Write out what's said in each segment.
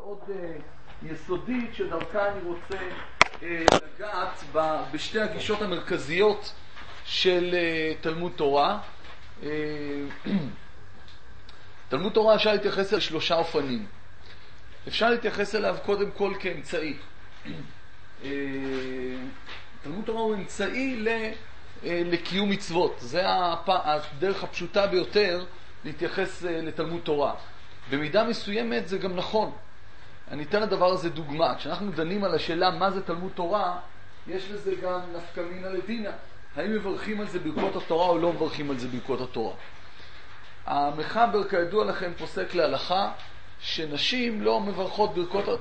מאוד יסודית שדרכה אני רוצה לגעת בשתי הגישות המרכזיות של תלמוד תורה. תלמוד תורה אפשר להתייחס אל שלושה אופנים. אפשר להתייחס אליו קודם כל כאמצעי. תלמוד תורה הוא אמצעי לקיום מצוות. זה הדרך הפשוטה ביותר להתייחס לתלמוד תורה. במידה מסוימת זה גם נכון. אני אתן לדבר הזה דוגמה. כשאנחנו דנים על השאלה מה זה תלמוד תורה, יש לזה גם נפקא מינה לדינה. האם מברכים על זה ברכות התורה או לא מברכים על זה ברכות התורה? המחבר כידוע לכם פוסק להלכה שנשים לא מברכות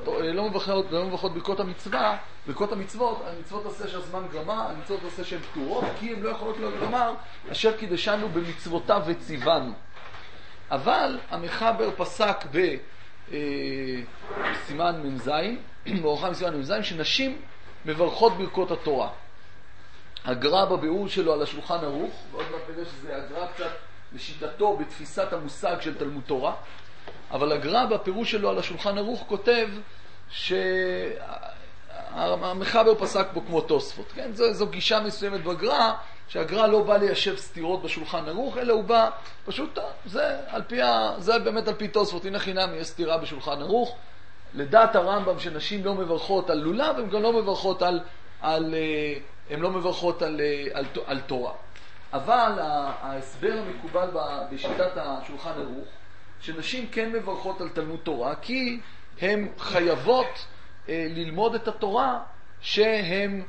ברכות המצווה, ברכות המצוות, המצוות עשה שהזמן גרמה, המצוות עשה שהן פטורות, כי הן לא יכולות לומר אשר קידשנו במצוותיו וציוונו. אבל המחבר פסק בסימן ממזיים, באורחה מסימן ממזיים, שנשים מברכות ברכות התורה. הגר"א בביאור שלו על השולחן ערוך, ועוד מעט נראה שזה הגר"א קצת לשיטתו בתפיסת המושג של תלמוד תורה, אבל הגר"א בפירוש שלו על השולחן ערוך כותב שהמחבר פסק בו כמו תוספות. כן? זו גישה מסוימת בגר"א, שהגר"א לא בא ליישב סתירות בשולחן ערוך, אלא הוא בא פשוט, זה באמת על פי תוספות. הנה חינם יש סתירה בשולחן ערוך. לדעת הרמב"ם שנשים לא מברכות על לולב, הן גם לא מברכות על תורה. אבל ההסבר המקובל בשיטת השולחן ערוך, שנשים כן מברכות על תלמוד תורה, כי הן חייבות ללמוד את התורה שהן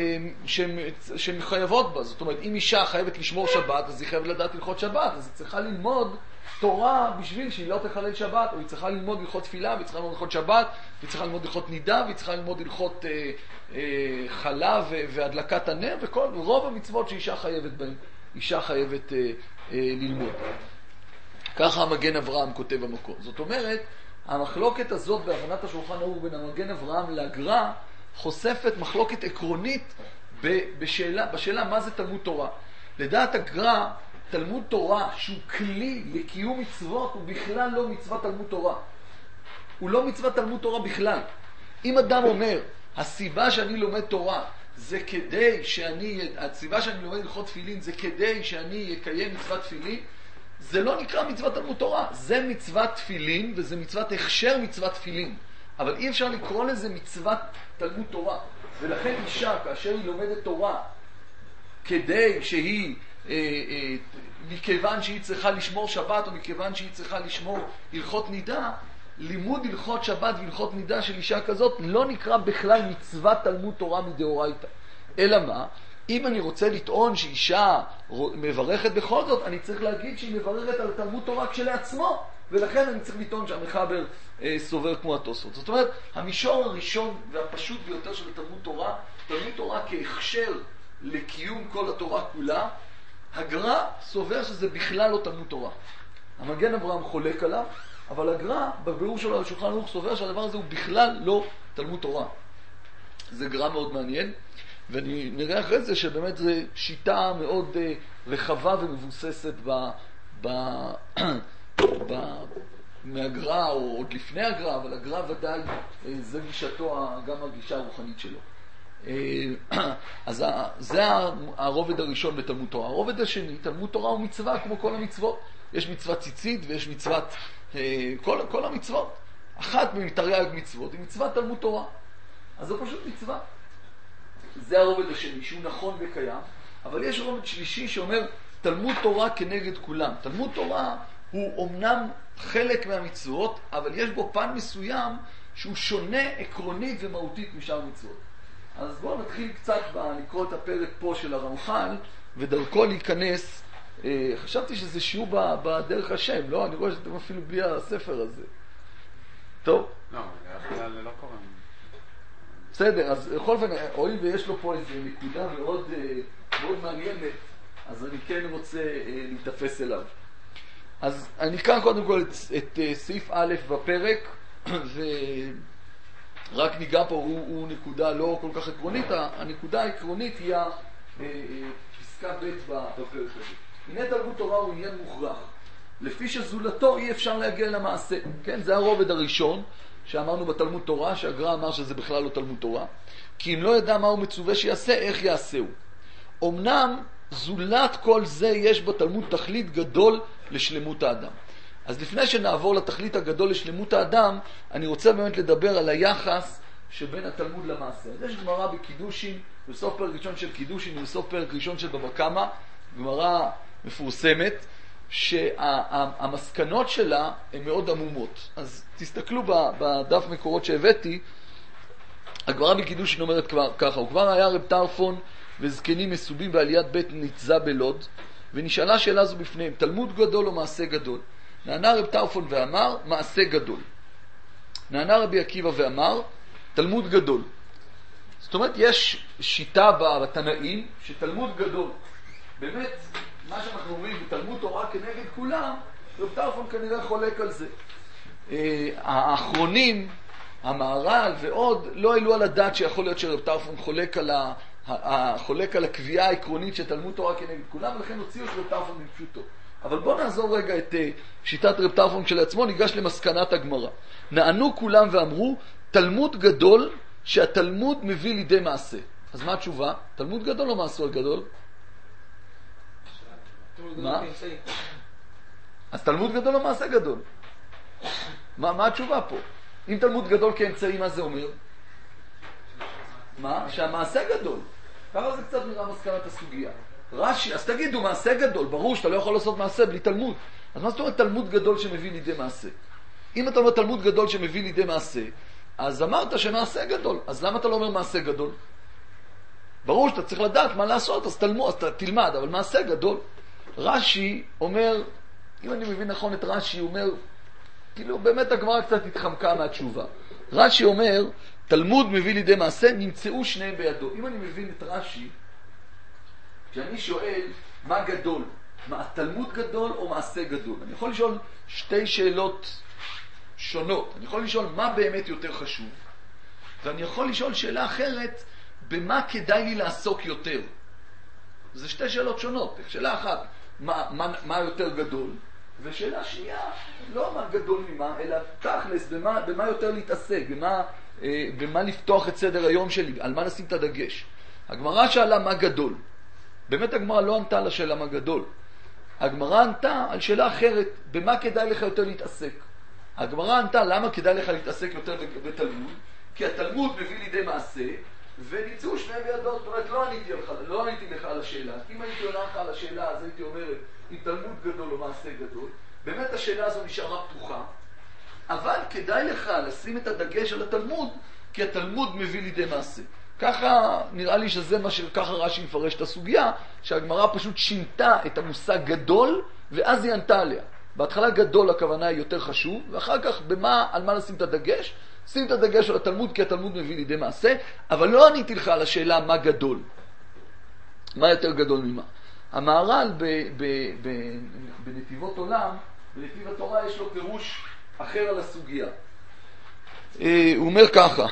חייבות בה. זאת אומרת, אם אישה חייבת לשמור שבת, אז היא חייבת לדעת הלכות שבת, אז היא צריכה ללמוד תורה בשביל שהיא לא תחלל שבת, או היא צריכה ללמוד הלכות תפילה, והיא צריכה ללמוד הלכות שבת, והיא צריכה ללמוד הלכות נידה, והיא צריכה ללמוד הלכות חלב והדלקת הנר, וכל רוב המצוות שאישה חייבת בהן, אישה חייבת ללמוד. ככה המגן אברהם כותב במקור. זאת אומרת, המחלוקת הזאת בהבנת השולחן ערוך בין המגן אברהם לגר"א חושפת מחלוקת עקרונית בשאלה מה זה תלמוד תורה. לדעת הגר"א, תלמוד תורה שהוא כלי לקיום מצוות הוא בכלל לא מצוות תלמוד תורה. הוא לא מצוות תלמוד תורה בכלל. אם אדם אומר, הסיבה שאני לומד תורה זה כדי הסיבה שאני לומד הלכות תפילין זה כדי שאני אקיים מצוות תפילין, זה לא נקרא מצוות תלמוד תורה. זה מצוות תפילין וזה מצוות הכשר מצוות תפילין. אבל אי אפשר לקרוא לזה מצוות תלמוד תורה. ולכן אישה, כאשר היא לומדת תורה, כדי שהיא, מכיוון שהיא צריכה לשמור שבת, או מכיוון שהיא צריכה לשמור הלכות נידה, לימוד הלכות שבת והלכות נידה של אישה כזאת לא נקרא בכלל מצוות תלמוד תורה מדאורייתא. אלא מה? אם אני רוצה לטעון שאישה מברכת בכל זאת, אני צריך להגיד שהיא מברכת על תלמוד תורה כשלעצמו, ולכן אני צריך לטעון שהמחבר סובר כמו התוספות. זאת אומרת, המישור הראשון והפשוט ביותר של תלמוד תורה כהכשר לקיום כל התורה כולה, הגר"א סובר שזה בכלל לא תלמוד תורה. המגן אברהם חולק עליו, אבל הגר"א בביאור שלו על שולחן ערוך סובר שהדבר הזה הוא בכלל לא תלמוד תורה. זה גר"א מאוד מעניין, ואני נראה אחרי זה שבאמת זו שיטה מאוד רחבה ומבוססת מהגר"א או עוד לפני הגר"א, אבל הגר"א ודאי זה גישתו, גם הגישה הרוחנית שלו. אז זה הרובד הראשון בתלמוד תורה. הרובד השני, תלמוד תורה הוא מצווה כמו כל המצוות. יש מצוות ציצית ויש מצוות, כל המצוות. אחת מתרי"ג מצוות היא מצוות תלמוד תורה. אז זה פשוט מצווה. זה הרובד השני שהוא נכון וקיים, אבל יש רובד שלישי שאומר תלמוד תורה כנגד כולם. תלמוד תורה הוא אומנם חלק מהמצוות, אבל יש בו פן מסוים שהוא שונה עקרונית ומהותית משאר המצוות. אז בואו נתחיל קצת לקרוא את הפרק פה של הרמח"ל, ודרכו להיכנס. חשבתי שזה שיעור בדרך השם, לא? אני רואה שאתם אפילו בלי הספר הזה. טוב? לא, לא קורא. בסדר, אז בכל אופן, הואיל ויש לו פה איזו נקודה מאוד מעניינת, אז אני כן רוצה להתאפס אליו. אז אני אקרא קודם כל את סעיף א' בפרק, ורק ניגע פה, הוא נקודה לא כל כך עקרונית, הנקודה העקרונית היא פסקה ב' בפרק הזה. הנה תלמוד תורה הוא עניין מוכרח, לפי שזולתו אי אפשר להגיע למעשה. כן, זה הרובד הראשון, שאמרנו בתלמוד תורה, שהגר"א אמר שזה בכלל לא תלמוד תורה, כי אם לא ידע מה הוא מצווה שיעשה, איך יעשהו. אמנם זולת כל זה יש בתלמוד תכלית גדול לשלמות האדם. אז לפני שנעבור לתכלית הגדול לשלמות האדם, אני רוצה באמת לדבר על היחס שבין התלמוד למעשה. אז יש גמרא בקידושין, בסוף פרק ראשון של קידושין ובסוף פרק ראשון של בבא קמא, גמרא מפורסמת, שהמסקנות שלה הן מאוד עמומות. אז תסתכלו בדף מקורות שהבאתי, הגמרא בקידושין אומרת ככה, וכבר היה רב טרפון וזקנים מסובים בעליית בית ניצזה בלוד, ונשאלה שאלה זו בפניהם, תלמוד גדול או מעשה גדול? נענה רב טרפון ואמר, מעשה גדול. נענה רבי עקיבא ואמר, תלמוד גדול. זאת אומרת, יש שיטה בתנאים שתלמוד גדול. באמת, מה שאנחנו אומרים, תלמוד תורה כנגד כולם, רב טרפון כנראה חולק על זה. האחרונים, המהר"ל ועוד, לא העלו על הדעת שיכול להיות שרב טרפון חולק על הקביעה העקרונית שתלמוד תורה כנגד כולם, ולכן הוציאו את רב טרפון מפשוטו. אבל בואו נעזור רגע את שיטת רב טרפון כשלעצמו, ניגש למסקנת הגמרא. נענו כולם ואמרו, תלמוד גדול שהתלמוד מביא לידי מעשה. אז מה התשובה? תלמוד גדול או מעשה גדול? מה? אז תלמוד גדול או מעשה גדול? מה התשובה פה? אם תלמוד גדול כאמצעי, מה זה אומר? מה? שהמעשה גדול. ככה זה קצת נראה מסקנת הסוגיה. רש"י, אז תגידו, מעשה גדול, ברור שאתה לא יכול לעשות מעשה בלי תלמוד. אז מה זאת אומרת תלמוד גדול שמביא לידי מעשה? אם אתה אומר תלמוד גדול שמביא לידי מעשה, אז אמרת שמעשה גדול. אז למה אתה לא אומר מעשה גדול? ברור שאתה צריך לדעת מה לעשות, אז תלמד, אבל מעשה גדול. רש"י אומר, אם אני מבין נכון את רש"י, הוא אומר, כאילו באמת הגמרא קצת התחמקה מהתשובה. רש"י אומר, תלמוד מביא לידי מעשה, נמצאו שניהם בידו. אם אני מבין את רש"י, כשאני שואל מה גדול, מה תלמוד גדול או מעשה גדול, אני יכול לשאול שתי שאלות שונות. אני יכול לשאול מה באמת יותר חשוב, ואני יכול לשאול שאלה אחרת, במה כדאי לי לעסוק יותר. זה שתי שאלות שונות. שאלה אחת, מה יותר גדול, ושאלה שנייה, לא מה גדול ממה, אלא תכלס, במה יותר להתעסק, במה לפתוח את סדר היום שלי, על מה נשים את הדגש. הגמרא שאלה מה גדול. באמת הגמרא לא ענתה על השאלה מה גדול. הגמרא ענתה על שאלה אחרת, במה כדאי לך יותר להתעסק. הגמרא ענתה למה כדאי לך להתעסק יותר בתלמוד, כי התלמוד מביא לידי מעשה, ונמצאו שני בידות. זאת אומרת, לא עניתי לך על השאלה. אם הייתי עונה לך על השאלה, אז הייתי אומרת, אם תלמוד גדול או מעשה גדול, באמת השאלה הזו נשארה פתוחה, אבל כדאי לך לשים את הדגש על התלמוד, כי התלמוד מביא לידי מעשה. ככה נראה לי שזה מה שככה רש"י מפרש את הסוגיה, שהגמרא פשוט שינתה את המושג גדול, ואז היא ענתה עליה. בהתחלה גדול הכוונה היא יותר חשוב, ואחר כך על מה לשים את הדגש? שים את הדגש על התלמוד, כי התלמוד מביא לידי מעשה, אבל לא עניתי לך על השאלה מה גדול. מה יותר גדול ממה? המהר"ל בנתיבות עולם, בנתיב התורה יש לו פירוש אחר על הסוגיה. הוא אומר ככה,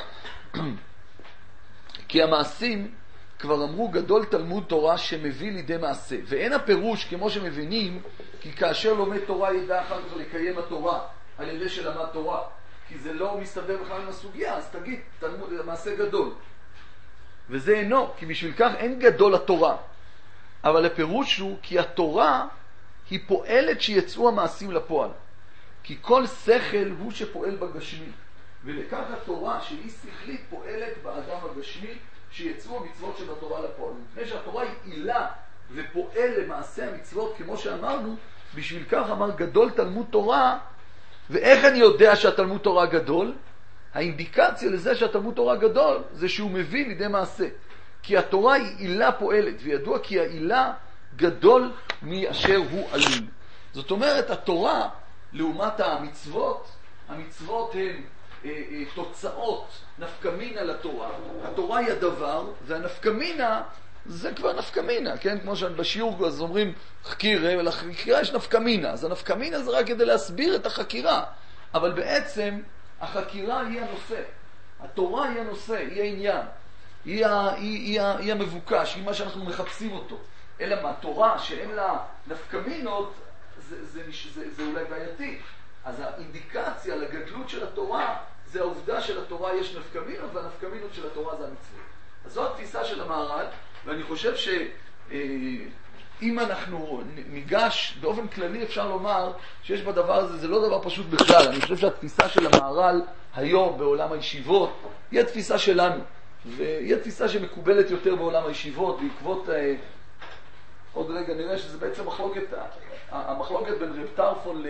כי המעשים כבר אמרו גדול תלמוד תורה שמביא לידי מעשה, ואין הפירוש כמו שמבינים, כי כאשר לומד תורה ידע אחר כך לקיים התורה על ידי שלמד תורה, כי זה לא מסתדר בכלל עם הסוגיה, אז תגיד מעשה גדול. וזה אינו, כי בשביל כך אין גדול התורה, אבל הפירוש הוא כי התורה היא פועלת שיצאו המעשים לפועל, כי כל שכל הוא שפועל בגשמי, ולכך התורה שהיא שכלית פועלת באדם הגשמי שיצאו המצוות שבתורה לפועל. לפני שהתורה היא עילה ופועל למעשה המצוות, כמו שאמרנו, בשביל כך אמר גדול תלמוד תורה. ואיך אני יודע שהתלמוד תורה גדול? האינדיקציה לזה שהתלמוד תורה גדול זה שהוא מביא לידי מעשה, כי התורה היא עילה פועלת, וידוע כי העילה גדול מאשר הוא עלול. זאת אומרת, התורה לעומת המצוות, המצוות הן תוצאות, נפקמינה לתורה. התורה היא הדבר, והנפקמינה זה כבר נפקמינה, כן? כמו שבשיעור אז אומרים חקירה, ולחקירה יש נפקמינה. אז הנפקמינה זה רק כדי להסביר את החקירה, אבל בעצם החקירה היא הנושא. התורה היא הנושא, היא העניין. היא המבוקש, היא מה שאנחנו מחפשים אותו. אלא מה, תורה שאין לה נפקמינות, זה אולי בעייתי. אז האינדיקציה לגדלות של התורה זה העובדה שלתורה יש נפקמינות, והנפקמינות של התורה זה המצוות. אז זו התפיסה של המהר"ל, ואני חושב שאם אנחנו ניגש, באופן כללי אפשר לומר שיש בדבר הזה, זה לא דבר פשוט בכלל. אני חושב שהתפיסה של המהר"ל היום בעולם הישיבות היא התפיסה שלנו, והיא התפיסה שמקובלת יותר בעולם הישיבות, בעקבות, עוד רגע נראה שזה בעצם המחלוקת בין רב טרפון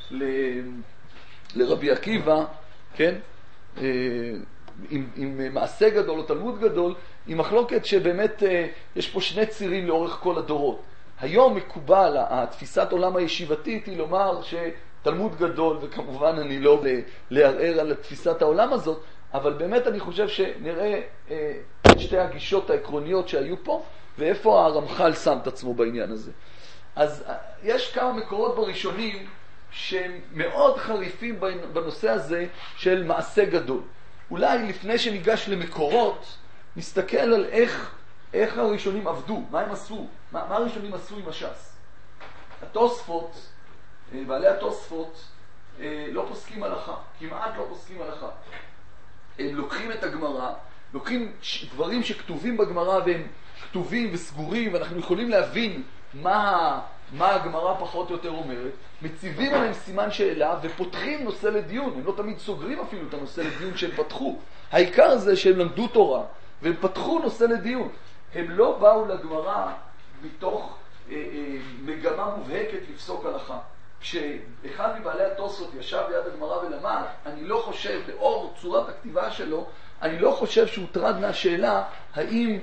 לרבי עקיבא, כן? עם מעשה גדול או תלמוד גדול, היא מחלוקת שבאמת יש פה שני צירים לאורך כל הדורות. היום מקובל, התפיסת עולם הישיבתית היא לומר שתלמוד גדול, וכמובן אני לא לערער על תפיסת העולם הזאת, אבל באמת אני חושב שנראה את שתי הגישות העקרוניות שהיו פה, ואיפה הרמח"ל שם את עצמו בעניין הזה. אז יש כמה מקורות בראשונים שהם מאוד חריפים בנושא הזה של מעשה גדול. אולי לפני שניגש למקורות, נסתכל על איך הראשונים עבדו, מה הם עשו, מה הראשונים עשו עם הש"ס. התוספות, בעלי התוספות, לא פוסקים הלכה, כמעט לא פוסקים הלכה. הם לוקחים את הגמרא, לוקחים דברים שכתובים בגמרא והם כתובים וסגורים, ואנחנו יכולים להבין מה הגמרא פחות או יותר אומרת, מציבים עליהם סימן שאלה ופותחים נושא לדיון. הם לא תמיד סוגרים אפילו את הנושא לדיון שהם פתחו. העיקר זה שהם למדו תורה והם פתחו נושא לדיון. הם לא באו לגמרא מתוך מגמה מובהקת לפסוק הלכה. כשאחד מבעלי התוספות ישב ליד הגמרא ולמד, אני לא חושב, לאור צורת הכתיבה שלו, אני לא חושב שהוא טרד מהשאלה האם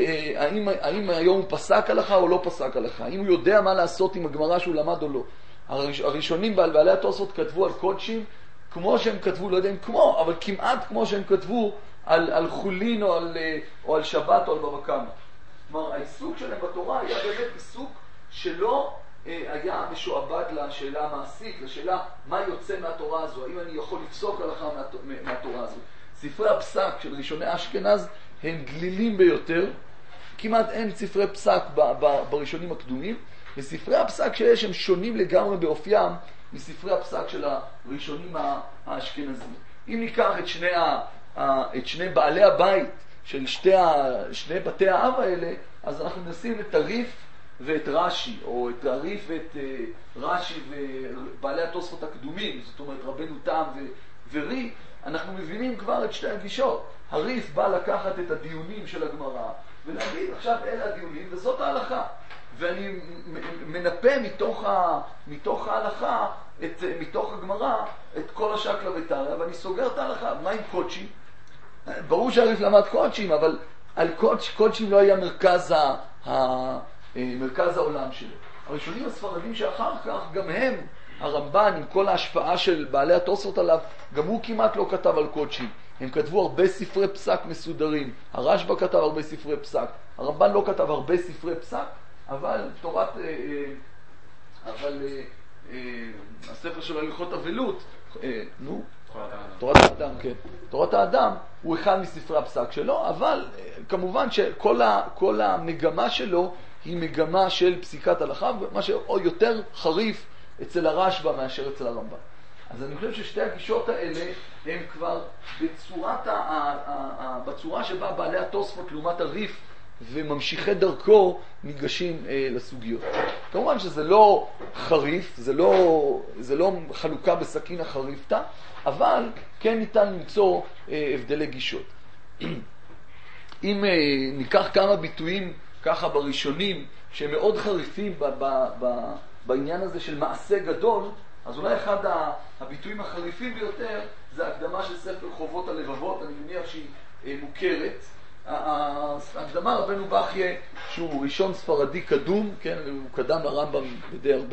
היום הוא פסק הלכה או לא פסק הלכה, האם הוא יודע מה לעשות עם הגמרא שהוא למד או לא. הראשונים בעלי התוספות כתבו על קודשים כמו שהם כתבו, לא יודע אם כמו, אבל כמעט כמו שהם כתבו על חולין או על שבת או על בבא קמא. כלומר, העיסוק שלהם בתורה היה באמת עיסוק שלא היה משועבד לשאלה המעשית, לשאלה מה יוצא מהתורה הזו, האם אני יכול לפסוק הלכה מהתורה הזו. ספרי הפסק של ראשוני אשכנז הם גלילים ביותר, כמעט אין ספרי פסק בראשונים הקדומים, וספרי הפסק שיש הם שונים לגמרי באופיים מספרי הפסק של הראשונים האשכנזים. אם ניקח את שני בעלי הבית של שני בתי האב האלה, אז אנחנו נשים את הריף ואת רש"י, או את הריף ואת רש"י ובעלי התוספות הקדומים, זאת אומרת רבנו תם ורי, אנחנו מבינים כבר את שתי הגישות. הריף בא לקחת את הדיונים של הגמרא ולהגיד עכשיו אלה הדיונים וזאת ההלכה, ואני מנפה מתוך ההלכה, מתוך הגמרא, את כל השקלא וטריא, ואני סוגר את ההלכה. מה עם קודשים? ברור שהריף למד קודשים, אבל על קודשים לא היה מרכז העולם שלו. הראשונים הספרדים שאחר כך, גם הם, הרמב"ן עם כל ההשפעה של בעלי התוספות עליו, גם הוא כמעט לא כתב על קודשים. הם כתבו הרבה ספרי פסק מסודרים. הרשב"א כתב הרבה ספרי פסק. הרמב"ן לא כתב הרבה ספרי פסק, אבל הספר שלו הלכות אבלות, תורת האדם, כן. תורת האדם הוא אחד מספרי הפסק שלו, אבל כמובן שכל המגמה שלו היא מגמה של פסיקת הלכה, מה שיותר חריף אצל הרשב"א מאשר אצל הרמב"ן. אז אני חושב ששתי הגישות האלה הן כבר בצורה שבה בעלי התוספות לעומת הריף וממשיכי דרכו ניגשים לסוגיות. כמובן שזה לא חריף, זה לא חלוקה בסכין החריפתא, אבל כן ניתן למצוא הבדלי גישות. אם ניקח כמה ביטויים ככה בראשונים שהם מאוד חריפים בעניין הזה של מעשה גדול, אז אולי אחד הביטויים החריפים ביותר זה הקדמה של ספר חובות הלבבות. אני מניח שהיא מוכרת. ההקדמה רבנו בכיה, שהוא ראשון ספרדי קדום, כן, הוא קדם לרמב"ם בדי הרבה.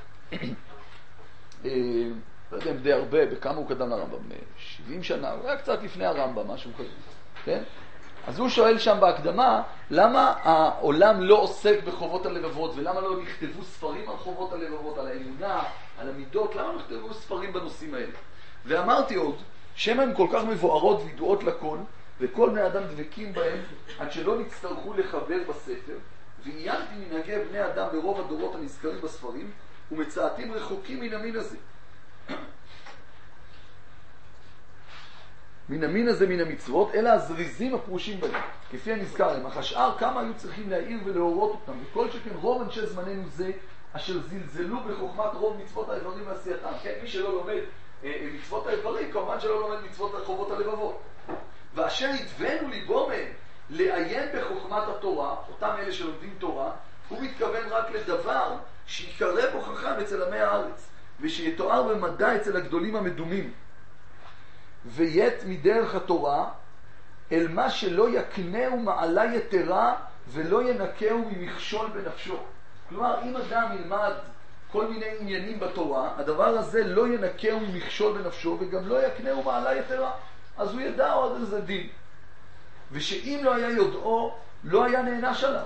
לא יודע אם די הרבה, בכמה הוא קדם לרמב"ם? 70 שנה, הוא היה קצת לפני הרמב"ם, משהו כזה, כן? אז הוא שואל שם בהקדמה, למה העולם לא עוסק בחובות הלבבות, ולמה לא נכתבו ספרים על חובות הלבבות, על האמונה, על המידות, למה לא נכתבו ספרים בנושאים האלה? ואמרתי עוד, שמה הן כל כך מבוארות וידועות לכל, וכל בני אדם דבקים בהם, עד שלא נצטרכו לחבר בספר, ועיינתי מנהגי בני אדם ברוב הדורות הנזכרים בספרים, ומצאתים רחוקים מן המין הזה. מן המין הזה מן המצוות, אלא הזריזים הפרושים בהם, כפי הנזכר להם. אך השאר כמה היו צריכים להעיר ולהורות אותם, וכל שכן רוב אנשי זמננו זה, אשר זלזלו בחוכמת רוב מצוות האיברים ועשייתם. כן, מי שלא לומד מצוות האיברים, כמובן שלא לומד מצוות חובות הלבבות. ואשר התווינו ליבו מהם לעיין בחוכמת התורה, אותם אלה שלומדים תורה, הוא מתכוון רק לדבר שיקרא בו חכם אצל עמי הארץ, ושיתואר במדע אצל הגדולים המדומים. ויית מדרך התורה אל מה שלא יקנהו מעלה יתרה ולא ינקהו ממכשול בנפשו. כלומר, אם אדם ילמד כל מיני עניינים בתורה, הדבר הזה לא ינקהו ממכשול בנפשו וגם לא יקנהו מעלה יתרה. אז הוא ידע עוד איזה דין. ושאם לא היה יודעו, לא היה נענש עליו.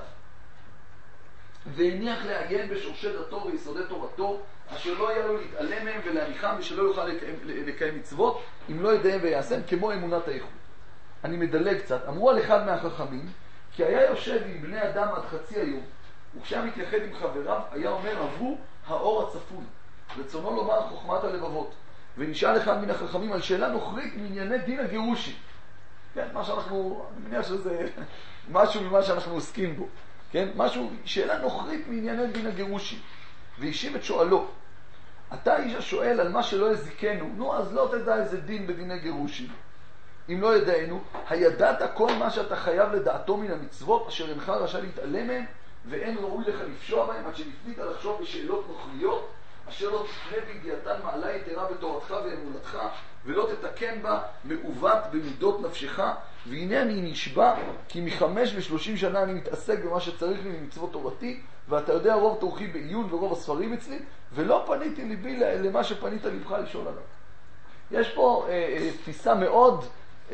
והניח לעיין בשורשי דתו ויסודי תורתו, אשר לא היה לו להתעלם מהם ולהניחם, ושלא יוכל לקיים מצוות, אם לא ידעם ויעשם, כמו אמונת האיכות. אני מדלג קצת. אמרו על אחד מהחכמים, כי היה יושב עם בני אדם עד חצי היום, וכשהיה מתייחד עם חבריו, היה אומר, עברו האור הצפון. רצונו לומר חוכמת הלבבות. ונשאל אחד מן החכמים על שאלה נוכרית מענייני דין הגירושי. כן, מה שאנחנו, אני מניח שזה משהו ממה שאנחנו עוסקים בו. כן, משהו, שאלה נוכרית מענייני דין הגירושי. והשיב את שואלו, אתה איש השואל על מה שלא יזיקנו, נו אז לא תדע איזה דין בדיני גירושי. אם לא ידענו, הידעת כל מה שאתה חייב לדעתו מן המצוות, אשר אינך רשאי להתעלם מהם, ואין ראוי לך לפשוע בהם, עד שנפנית לחשוב בשאלות נוכריות, אשר לא תקנה בידיעתן מעלה יתרה בתורתך ואמונתך, ולא תתקן בה מעוות במידות נפשך. והנה אני נשבע, כי 35 שנה אני מתעסק במה שצריך לי ממצוות תורתי, ואתה יודע רוב תורכי בעיון ורוב הספרים אצלי, ולא פניתי ליבי למה שפנית לבך לשאול עליו. יש פה תפיסה מאוד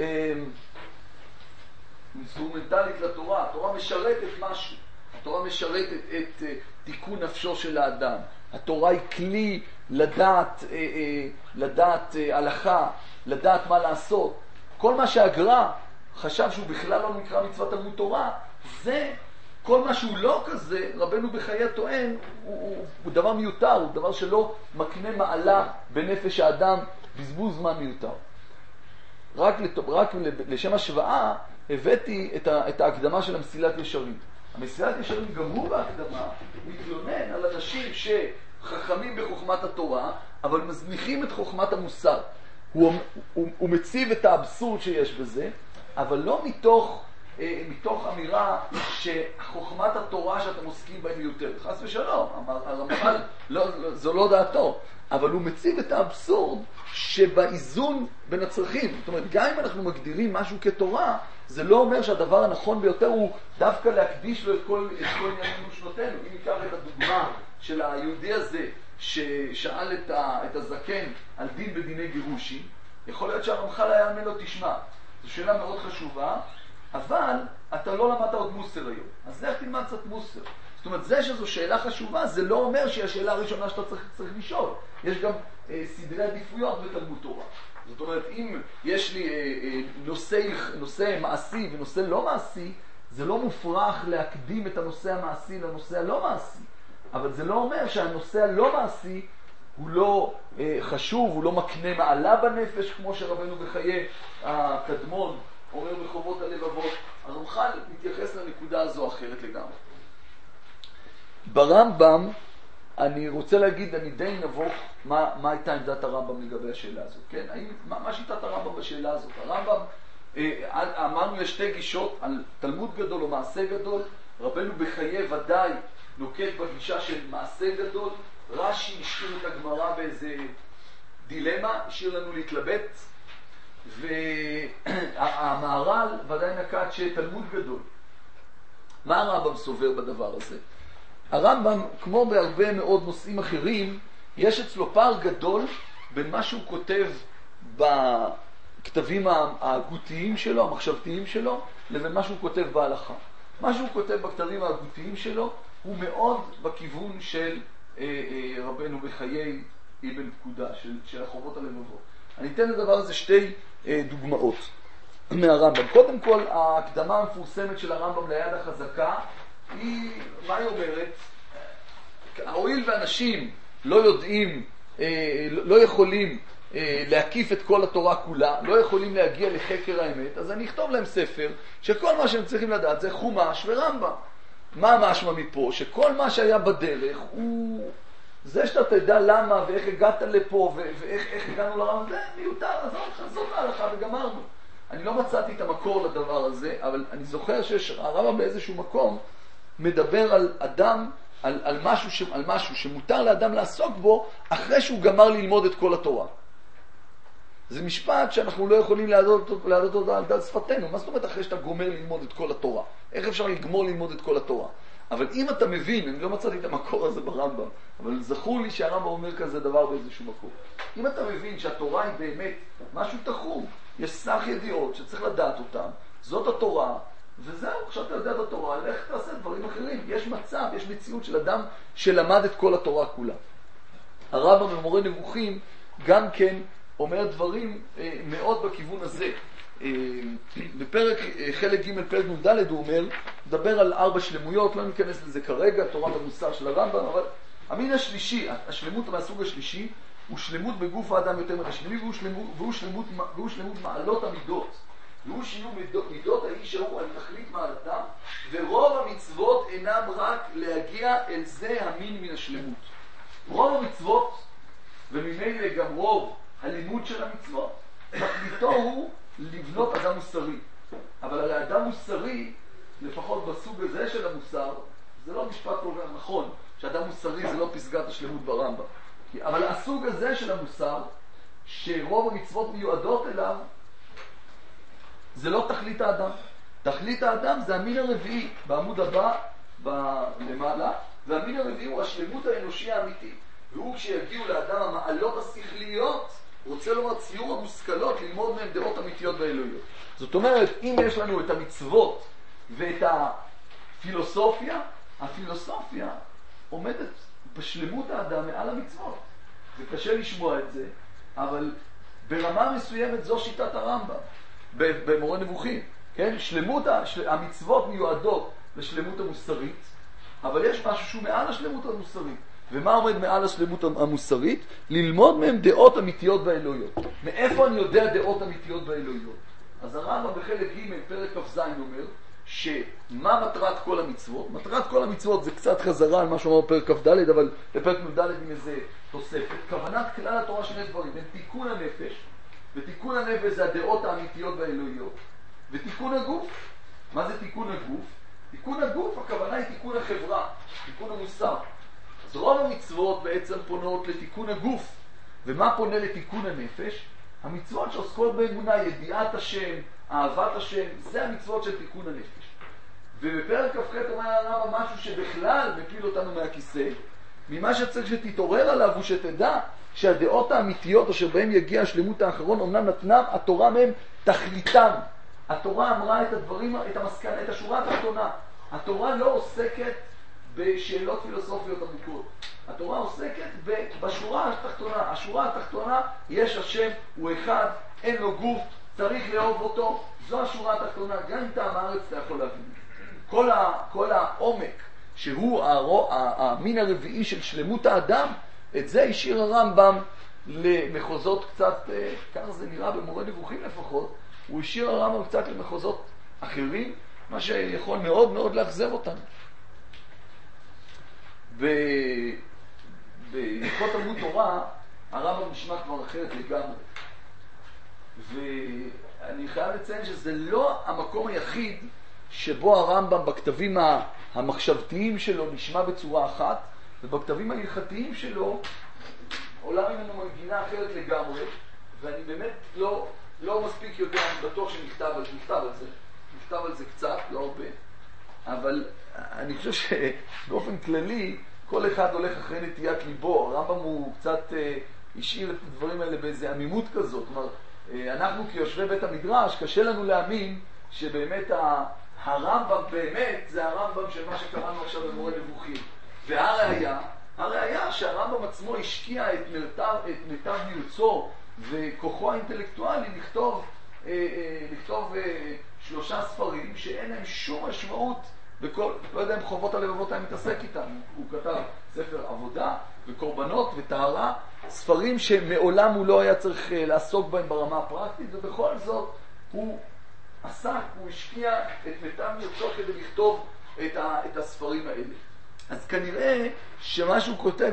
אינסטרומנטלית לתורה. התורה משרתת משהו. התורה משרתת את תיקון נפשו של האדם. התורה היא כלי לדעת הלכה, לדעת מה לעשות. כל מה שהגר"א חשב שהוא בכלל לא נקרא מצוות תלמוד תורה, זה כל מה שהוא לא כזה, רבנו בחיי טוען, הוא דבר מיותר, הוא דבר שלא מקנה מעלה בנפש האדם, בזבוז זמן מיותר. רק לשם השוואה הבאתי את ההקדמה של המסילת ישרים. המסילת ישרים גם הוא בהקדמה מתלונן על אנשים שחכמים בחוכמת התורה, אבל מזניחים את חוכמת המוסר. הוא מציב את האבסורד שיש בזה, אבל לא מתוך אמירה שחוכמת התורה שאתם עוסקים בהם יותר. חס ושלום, הרמח"ל, זו לא דעתו, אבל הוא מציב את האבסורד שבאיזון בין הצרכים. זאת אומרת, גם אם אנחנו מגדירים משהו כתורה, זה לא אומר שהדבר הנכון ביותר הוא דווקא להקדיש לו את כל עניינים ושנותינו. אם ניקח את הדוגמה של היהודי הזה ששאל את הזקן על דין בדיני גירושי, יכול להיות שהרמח"ל היה אומר לו, תשמע, זו שאלה מאוד חשובה, אבל אתה לא למדת עוד מוסר היום. אז לך תלמד קצת מוסר. זאת אומרת, זה שזו שאלה חשובה, זה לא אומר שהיא השאלה הראשונה שאתה צריך לשאול. יש גם סדרי עדיפויות בתלמוד תורה. זאת אומרת, אם יש לי נושא מעשי ונושא לא מעשי, זה לא מופרך להקדים את הנושא המעשי לנושא הלא מעשי. אבל זה לא אומר שהנושא הלא מעשי הוא לא חשוב, הוא לא מקנה מעלה בנפש, כמו שרבנו בחיי הקדמון אומר בחובות הלבבות. הרמח"ל מתייחס לנקודה הזו אחרת לגמרי. ברמב"ם, אני רוצה להגיד, אני די נבוך מה הייתה עמדת הרמב"ם לגבי השאלה הזאת. כן? מה שיטת הרמב"ם בשאלה הזאת? הרמב"ם, אמרנו יש שתי גישות על תלמוד גדול או מעשה גדול. רבנו בחיי ודאי נוקט בגישה של מעשה גדול. רש"י השאיר את הגמרא באיזה דילמה, השאיר לנו להתלבט, והמהר"ל ודאי נקט שתלמוד גדול. מה הרמב"ם סובר בדבר הזה? הרמב"ם, כמו בהרבה מאוד נושאים אחרים, יש אצלו פער גדול בין מה שהוא כותב בכתבים ההגותיים שלו, המחשבתיים שלו, לבין מה שהוא כותב בהלכה. מה שהוא כותב בכתבים ההגותיים שלו הוא מאוד בכיוון של רבנו בחיי אבן פקודה, של החובות הלבבות. אני אתן לדבר הזה שתי דוגמאות מהרמב"ם. קודם כל, ההקדמה המפורסמת של הרמב"ם ליד החזקה, מה היא אומרת? הואיל ואנשים לא יודעים, לא יכולים להקיף את כל התורה כולה, לא יכולים להגיע לחקר האמת, אז אני אכתוב להם ספר שכל מה שהם צריכים לדעת זה חומש ורמב"ם. מה משמע מפה? שכל מה שהיה בדרך הוא... זה שאתה תדע למה ואיך הגעת לפה ואיך הגענו לרמב"ם, זה מיותר, זאת ההלכה וגמרנו. אני לא מצאתי את המקור לדבר הזה, אבל אני זוכר שהרמב"ם באיזשהו מקום מדבר על אדם, על משהו שמותר לאדם לעסוק בו אחרי שהוא גמר ללמוד את כל התורה. זה משפט שאנחנו לא יכולים להעלות אותו על דל שפתנו. מה זאת אומרת אחרי שאתה גומר ללמוד את כל התורה? איך אפשר לגמור ללמוד את כל התורה? אבל אם אתה מבין, אני לא מצאתי את המקור הזה ברמב"ם, אבל זכור לי שהרמב"ם אומר כזה דבר באיזשהו מקור. אם אתה מבין שהתורה היא באמת משהו תחום, יש סך ידיעות שצריך לדעת אותם, זאת התורה, וזהו, עכשיו אתה יודע את התורה, לך תעשה דברים אחרים. יש מצב, יש מציאות של אדם שלמד את כל התורה כולה. הרמב"ם במורה נבוכים גם כן אומר דברים מאוד בכיוון הזה. בפרק חלק ג' פרק נ"ד הוא אומר, מדבר על 4 שלמויות, לא ניכנס לזה כרגע, תורת המוסר של הרמב"ם, אבל המין השלישי, השלמות מהסוג השלישי, הוא שלמות בגוף האדם יותר מהשני, והוא שלמות מעלות המידות. והוא שינוי מידות האיש ההוא על תכלית מעלתם, ורוב המצוות אינם רק להגיע אל זה המין מן השלמות. רוב המצוות, וממילא גם רוב הלימוד של המצוות, תכליתו הוא לבנות אדם מוסרי. אבל על האדם מוסרי, לפחות בסוג הזה של המוסר, זה לא משפט כל כך נכון, שאדם מוסרי זה לא פסגת השלמות ברמב"ם. אבל הסוג הזה של המוסר, שרוב המצוות מיועדות אליו, זה לא תכלית האדם. תכלית האדם זה המין הרביעי, בעמוד הבא, למעלה, והמין הרביעי הוא השלמות האנושי האמיתי. והוא כשיגיעו לאדם המעלות השכליות, רוצה לומר ציור המושכלות, ללמוד מהם דעות אמיתיות באלוהיות. זאת אומרת, אם יש לנו את המצוות ואת הפילוסופיה, הפילוסופיה עומדת בשלמות האדם מעל המצוות. זה קשה לשמוע את זה, אבל ברמה מסוימת זו שיטת הרמב"ם. במורה נבוכים, כן? המצוות מיועדות לשלמות המוסרית, אבל יש משהו שהוא מעל השלמות המוסרית. ומה עומד מעל השלמות המוסרית? ללמוד מהם דעות אמיתיות באלוהיות. מאיפה אני יודע דעות אמיתיות באלוהיות? אז הרמב"ם בחלק ג' פרק כ"ז אומר שמה מטרת כל המצוות? מטרת כל המצוות זה קצת חזרה על מה שאומר פרק כ"ד, אבל בפרק נ"ד עם איזה תוספת. כוונת כלל התורה שני דברים, הם תיקון הנפש, ותיקון הנפש זה הדעות האמיתיות באלוהיות. ותיקון הגוף, מה זה תיקון הגוף? תיקון הגוף, הכוונה היא תיקון החברה, תיקון המוסר. אז רוב המצוות בעצם פונות לתיקון הגוף. ומה פונה לתיקון הנפש? המצוות שעוסקות באמונה, ידיעת השם, אהבת השם, זה המצוות של תיקון הנפש. ובפרק כ"ח אומר הרמב"ם משהו שבכלל מפיל אותנו מהכיסא, ממה שצריך שתתעורר עליו הוא שתדע שהדעות האמיתיות אשר בהם יגיע השלמות האחרון, אמנם נתנה התורה מהם תכליתם. התורה אמרה את הדברים, את המסקנה, את השורה התחתונה. התורה לא עוסקת בשאלות פילוסופיות עמוקות. התורה עוסקת בשורה התחתונה. השורה התחתונה, יש השם, הוא אחד, אין לו גוף, צריך לאהוב אותו. זו השורה התחתונה. גם אם טעם הארץ אתה יכול להבין. כל העומק שהוא המין הרביעי של שלמות האדם, את זה השאיר הרמב"ם למחוזות קצת, ככה זה נראה במורה נבוכים לפחות, הוא השאיר הרמב"ם קצת למחוזות אחרים, מה שיכול מאוד מאוד לאכזב אותנו. בהלכות תלמוד תורה, הרמב"ם נשמע כבר אחרת לגמרי. ואני חייב לציין שזה לא המקום היחיד שבו הרמב"ם בכתבים המחשבתיים שלו נשמע בצורה אחת, ובכתבים ההלכתיים שלו עולה ממנו מנגינה אחרת לגמרי, ואני באמת לא מספיק יודע, אני בטוח שנכתב על זה קצת, לא הרבה, אבל אני חושב שבאופן כללי כל אחד הולך אחרי נטיית ליבו. הרמב"ם הוא קצת השאיר את הדברים האלה באיזו עמימות כזאת. כלומר, אנחנו כיושבי בית המדרש, קשה לנו להאמין שבאמת הרמב"ם באמת זה הרמב"ם של מה שקראנו עכשיו במורה נבוכים. והראיה שהרמב"ם עצמו השקיע את מיטב מרצו וכוחו האינטלקטואלי לכתוב 3 ספרים שאין להם שום משמעות וכל, לא יודע אם חובות הלבבות היה מתעסק איתם, הוא כתב ספר עבודה וקורבנות וטהרה, ספרים שמעולם הוא לא היה צריך לעסוק בהם ברמה הפרקטית, ובכל זאת הוא עסק, הוא השקיע את מיטב מרצו כדי לכתוב את הספרים האלה. אז כנראה שמה שהוא כותב,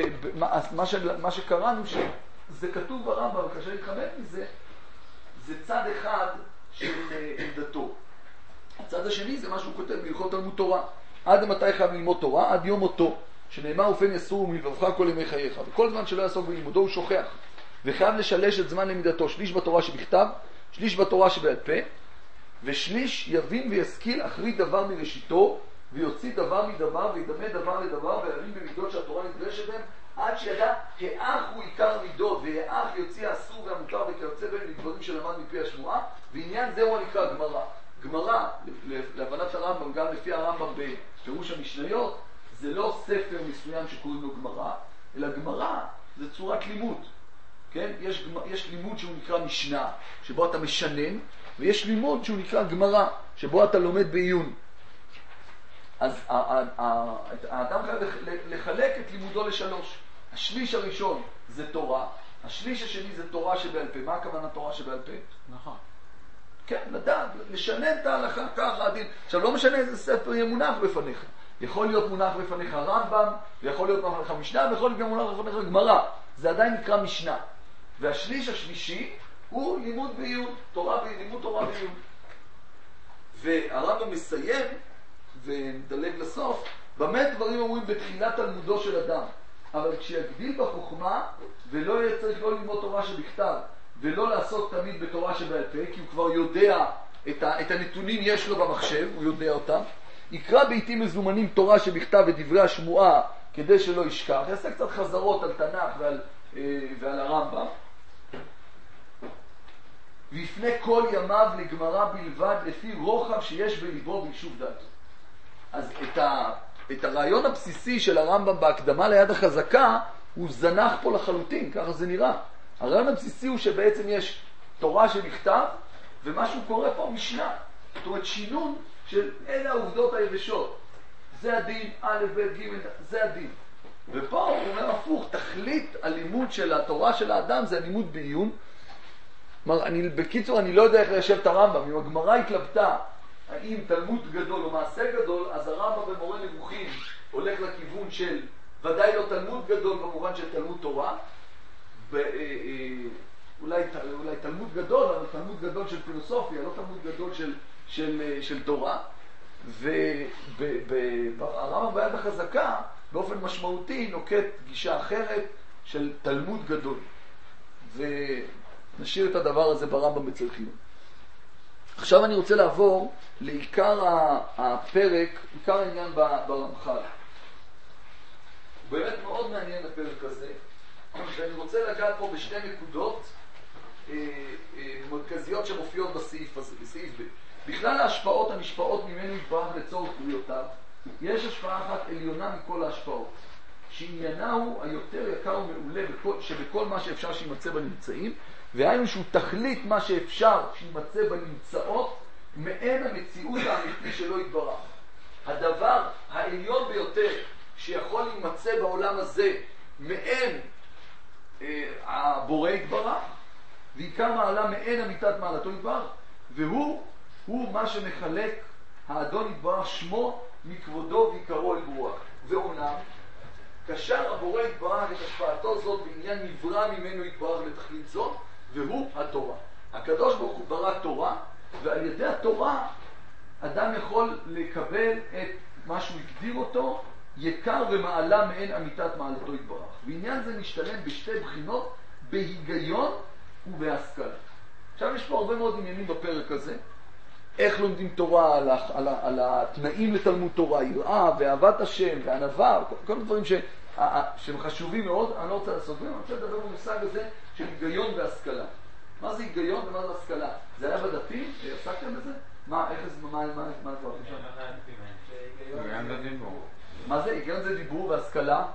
מה שקראנו, שזה כתוב ברמב"ם, וקשה להתחמק מזה, זה צד אחד של עמדתו. הצד השני זה מה שהוא כותב בהלכות תלמוד תורה. עד מתי חייב ללמוד תורה? עד יום מותו, שנאמר ופן יסור מלבבך כל ימי חייך. וכל זמן שלא יעסוק בלימודו הוא שוכח, וחייב לשלש את זמן למידתו, שליש בתורה שבכתב, שליש בתורה שבעל פה, ושליש יבין וישכיל אחרית דבר מראשיתו, ויוציא דבר מדבר, וידמה דבר לדבר, ויבין במידות שהתורה נדרשת בהם, עד שידע האח הוא עיקר מידות, והאח יוציא האסור והמותר וכיוצא בהם לדברים שלמד מפי השמועה, ועניין זהו הנקרא גמרא. גמרא, להבנת הרמב"ם, גם לפי הרמב"ם בפירוש המשניות, זה לא ספר מסוים שקוראים לו גמרא, אלא גמרא זה צורת לימוד. כן? יש לימוד שהוא נקרא משנה, שבו אתה משנן, ויש לימוד שהוא נקרא גמרא, שבו אתה לומד בעיון. אז האדם חייב לחלק את לימודו לשלוש. השליש הראשון זה תורה, השליש השני זה תורה שבעל פה. מה הכוונה תורה שבעל פה? נכון. כן, לדעת, לשנן את ההלכה ככה הדין. עכשיו לא משנה איזה ספר יהיה מונח בפניך. יכול להיות מונח בפניך רמב"ם, ויכול להיות מונח בפניך משנה, ויכול להיות גם מונח בפניך גמרא. זה עדיין נקרא משנה. והשליש השלישי הוא לימוד בעיון, לימוד תורה בעיון. והרמב"ם מסיים ונדלג לסוף, במה דברים אומרים בתחילת תלמודו של אדם, אבל כשיגדיל בחוכמה ולא יהיה צריך לא ללמוד תורה שבכתב ולא לעסוק תמיד בתורה שבעל פה, כי הוא כבר יודע את הנתונים יש לו במחשב, הוא יודע אותם, יקרא בעיתים מזומנים תורה שבכתב ודברי השמועה כדי שלא ישכח, יעשה קצת חזרות על תנ"ך ועל הרמב"ם, ויפנה כל ימיו לגמרא בלבד לפי רוחב שיש בליבו ביישוב דעתו. אז את הרעיון הבסיסי של הרמב"ם בהקדמה ליד החזקה הוא זנח פה לחלוטין, ככה זה נראה. הרעיון הבסיסי הוא שבעצם יש תורה שנכתב ומה שהוא קורא פה משנה. זאת אומרת שינון של אלה העובדות היבשות. זה הדין, א', ב', ג', זה הדין. ופה הוא אומר הפוך, תכלית הלימוד של התורה של האדם זה הלימוד בעיון. בקיצור אני לא יודע איך ליישב את הרמב"ם, אם הגמרא התלבטה האם תלמוד גדול או מעשה גדול, אז הרמב"ם במורה נבוכים הולך לכיוון של ודאי לא תלמוד גדול במובן של תלמוד תורה, אולי תלמוד גדול, אבל תלמוד גדול של פילוסופיה, לא תלמוד גדול של תורה. והרמב"ם ביד החזקה באופן משמעותי נוקט גישה אחרת של תלמוד גדול. ונשאיר את הדבר הזה ברמב"ם בצל חיון. עכשיו אני רוצה לעבור לעיקר הפרק, עיקר העניין ברמח"ל. הוא באמת מאוד מעניין הפרק הזה, ואני רוצה לגעת פה בשתי נקודות מרכזיות שמופיעות בסעיף הזה, בסעיף ב'. בכלל ההשפעות הנשפעות ממנו יתברך לצורך בריאותיו, יש השפעה אחת עליונה מכל ההשפעות, שעניינה הוא היותר יקר ומעולה שבכל מה שאפשר שימצא בנמצאים, והיינו שהוא תכלית מה שאפשר שימצא בנמצאות מעין המציאות האמיתי שלא יתברך. הדבר העליון ביותר שיכול להימצא בעולם הזה מעין הבורא יתברך, ועיקר מעלה מעין אמיתת מעלתו יתברך, והוא מה שמחלק האדון יתברך שמו מכבודו ויקרו אל ברוח. ואומנם קשר הבורא יתברך את השפעתו זאת בעניין נברא ממנו יתברך לתכלית זאת, והוא התורה. הקדוש ברוך הוא ברא תורה, ועל ידי התורה אדם יכול לקבל את מה שהוא הגדיר אותו יקר ומעלה מעין אמיתת מעלתו יתברך. ועניין זה משתלם בשתי בחינות, בהיגיון ובהשכלה. עכשיו יש פה הרבה מאוד עניינים בפרק הזה. איך לומדים תורה, על התנאים לתלמוד תורה, יראה ואהבת השם וענווה, כל הדברים שהם חשובים מאוד. אני לא רוצה לעשות בהם, אני רוצה לדבר במושג הזה של היגיון והשכלה. מה זה היגיון ומה זה השכלה? זה היה בדפים? עסקתם בזה? מה הדבר? היגיון זה דיבור. מה זה? היגיון זה דיבור והשכלה?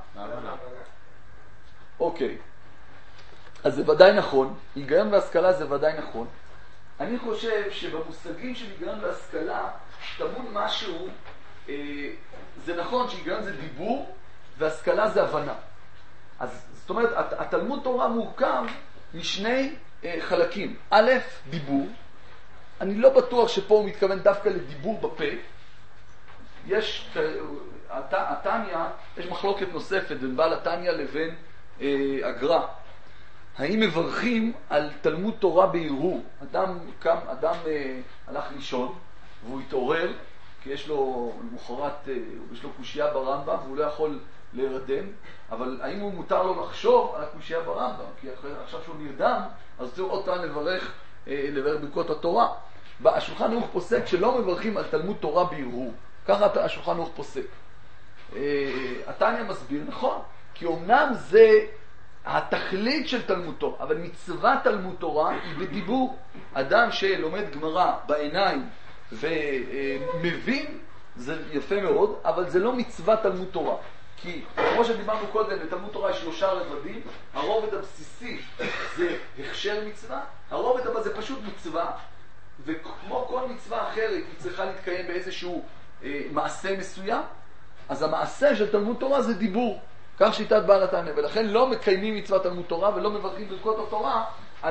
אוקיי. אז זה ודאי נכון, היגיון והשכלה זה ודאי נכון. אני חושב שבמושגים של היגיון והשכלה טמון משהו זה נכון שהיגיון זה דיבור, והשכלה זה הבנה. אז זאת אומרת, התלמוד תורה מורכב משני חלקים. א', דיבור. אני לא בטוח שפה הוא מתכוון דווקא לדיבור בפה. יש, התניא, יש מחלוקת נוספת בין בעל התניא לבין הגר"א. האם מברכים על תלמוד תורה בהרהור? אדם הלך לישון והוא התעורר, כי יש לו למחרת, יש לו קושייה ברמב"ם והוא לא יכול להירדם, אבל האם הוא מותר לו לחשוב על הקושייה ברמב"ם? כי עכשיו שהוא נרדם, אז צריך עוד פעם לברך ברכות התורה. השולחן ערוך פוסק שלא מברכים על תלמוד תורה בהרהור. ככה השולחן ערוך פוסק. התניא מסביר, נכון, כי אומנם זה התכלית של תלמוד תורה, אבל מצוות תלמוד תורה היא בדיבור. אדם שלומד גמרא בעיניים ומבין, זה יפה מאוד, אבל זה לא מצוות תלמוד תורה. כי כמו שדיברנו קודם, לתלמוד תורה יש 3 רבדים. הרובד הבסיסי זה הכשר מצווה, הרובד הבא זה פשוט מצווה, וכמו כל מצווה אחרת היא צריכה להתקיים באיזשהו מעשה מסוים. אז המעשה של תלמוד תורה זה דיבור, כך שיטת בעל התניא, ולכן לא מקיימים מצוות תלמוד תורה ולא מברכים ברכות התורה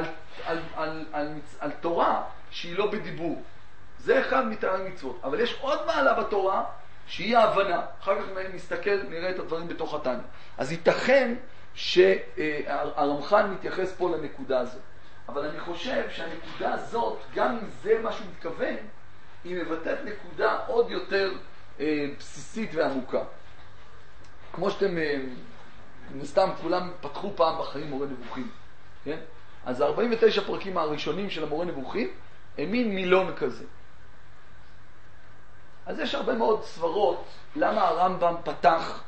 על תורה שהיא לא בדיבור. זה אחד מתרי"ג מצוות. אבל יש עוד מעלה בתורה שהיא ההבנה. אחר כך נסתכל, נראה את הדברים בתוך התניא. אז ייתכן שהרמח"ל מתייחס פה לנקודה הזאת. אבל אני חושב שהנקודה הזאת, גם אם זה מה שהוא מתכוון, היא מבטאת נקודה עוד יותר בסיסית ועמוקה. כמו שאתם, סתם כולם פתחו פעם בחיים מורה נבוכים, כן? אז 49 פרקים הראשונים של המורה נבוכים הם מין מילון כזה. אז יש הרבה מאוד סברות למה הרמב"ם פתח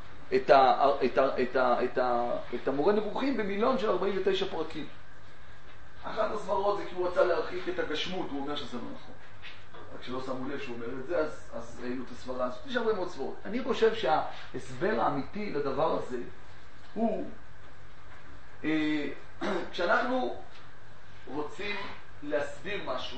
את המורה נבוכים במילון של 49 פרקים. אחת הסברות זה כי הוא רצה להרחיק את הגשמות, הוא אומר שזה לא נכון. רק שלא שמו לב שהוא אומר את זה, אז ראינו את הסברה. אז יש הרבה מאוד סברות. אני חושב שההסבר האמיתי לדבר הזה הוא, כשאנחנו רוצים להסביר משהו,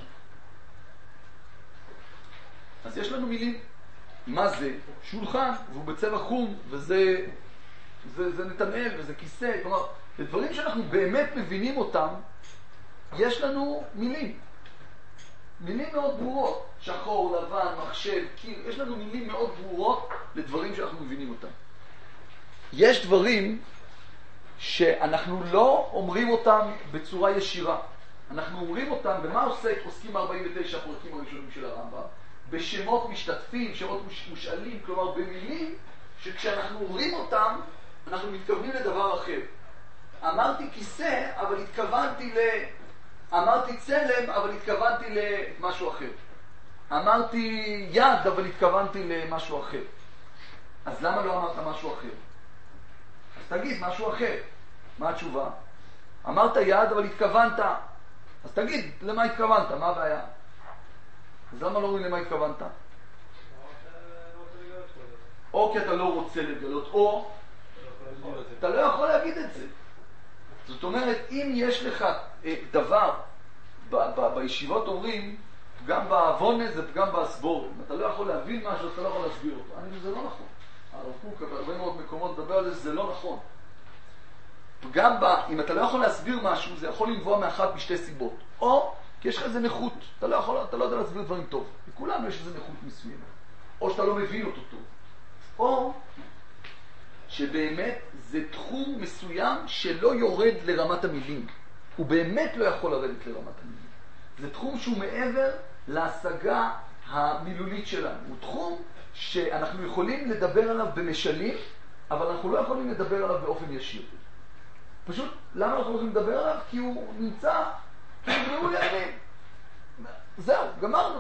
אז יש לנו מילים. מה זה? שולחן, והוא בצבע חום, וזה נתנאל, וזה כיסא. כלומר, לדברים שאנחנו באמת מבינים אותם, יש לנו מילים. מילים מאוד ברורות. שחור, לבן, מחשב, קיר. יש לנו מילים מאוד ברורות לדברים שאנחנו מבינים אותם. יש דברים שאנחנו לא אומרים אותם בצורה ישירה. אנחנו אומרים אותם, במה עוסקים 49 פרקים הראשונים של הרמב"ם? בשמות משתתפים, שמות מושאלים, כלומר במילים שכשאנחנו אומרים אותם, אנחנו מתכוונים לדבר אחר. אמרתי כיסא, אבל התכוונתי אמרתי צלם, אבל התכוונתי למשהו אחר. אמרתי יד, אבל התכוונתי למשהו אחר. אז למה לא אמרת משהו אחר? אז תגיד משהו אחר. מה התשובה? אמרת יד, אבל התכוונת. אז תגיד, למה התכוונת? מה הבעיה? אז למה לא אומרים למה התכוונת? או כי אתה לא רוצה לגלות, או אתה לא יכול להגיד את זה. זאת אומרת, אם יש לך דבר, בישיבות אומרים, גם בעוונה זה גם בהסבור. אם אתה לא יכול להבין משהו, אתה לא יכול להסביר אותו. אני חושב שזה לא נכון. הרב קוק, בהרבה מאוד מקומות מדבר על זה, זה לא נכון. גם אם אתה לא יכול להסביר משהו, זה יכול לנבוע מאחת משתי סיבות. או כי יש לך איזה נכות, אתה לא יודע להסביר דברים טוב. לכולם יש איזה נכות מסוימת. או שאתה לא מבין אותו טוב. או שבאמת זה תחום מסוים שלא יורד לרמת המילים. הוא באמת לא יכול לרדת לרמת המילים. זה תחום שהוא מעבר להשגה המילולית שלנו. הוא תחום שאנחנו יכולים לדבר עליו במשלים, אבל אנחנו לא יכולים לדבר עליו באופן ישיר. פשוט, למה אנחנו יכולים לדבר עליו? כי הוא נמצא בגבול ימים. זהו, גמרנו.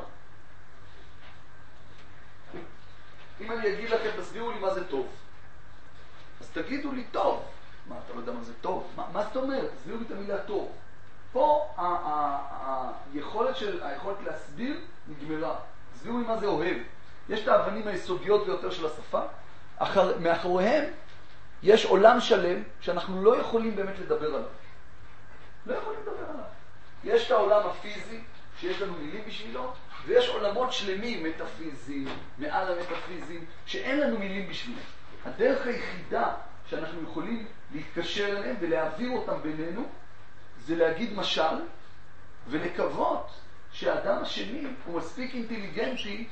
אם אני אגיד לכם, תסבירו לי מה זה טוב. אז תגידו לי טוב. מה, אתה לא יודע מה זה טוב? מה זאת אומרת? תסבירו לי את המילה טוב. פה היכולת להסביר נגמרה. תסבירו לי מה זה אוהב. יש את האבנים היסודיות ביותר של השפה. מאחוריהם יש עולם שלם שאנחנו לא יכולים באמת לדבר עליו. לא יכולים לדבר עליו. יש את העולם הפיזי שיש לנו מילים בשבילו, ויש עולמות שלמים, מטאפיזיים, מעל המטאפיזיים, שאין לנו מילים בשבילם. הדרך היחידה שאנחנו יכולים להתקשר אליהם ולהעביר אותם בינינו, זה להגיד משל, ולקוות שהאדם השני הוא מספיק אינטליגנטי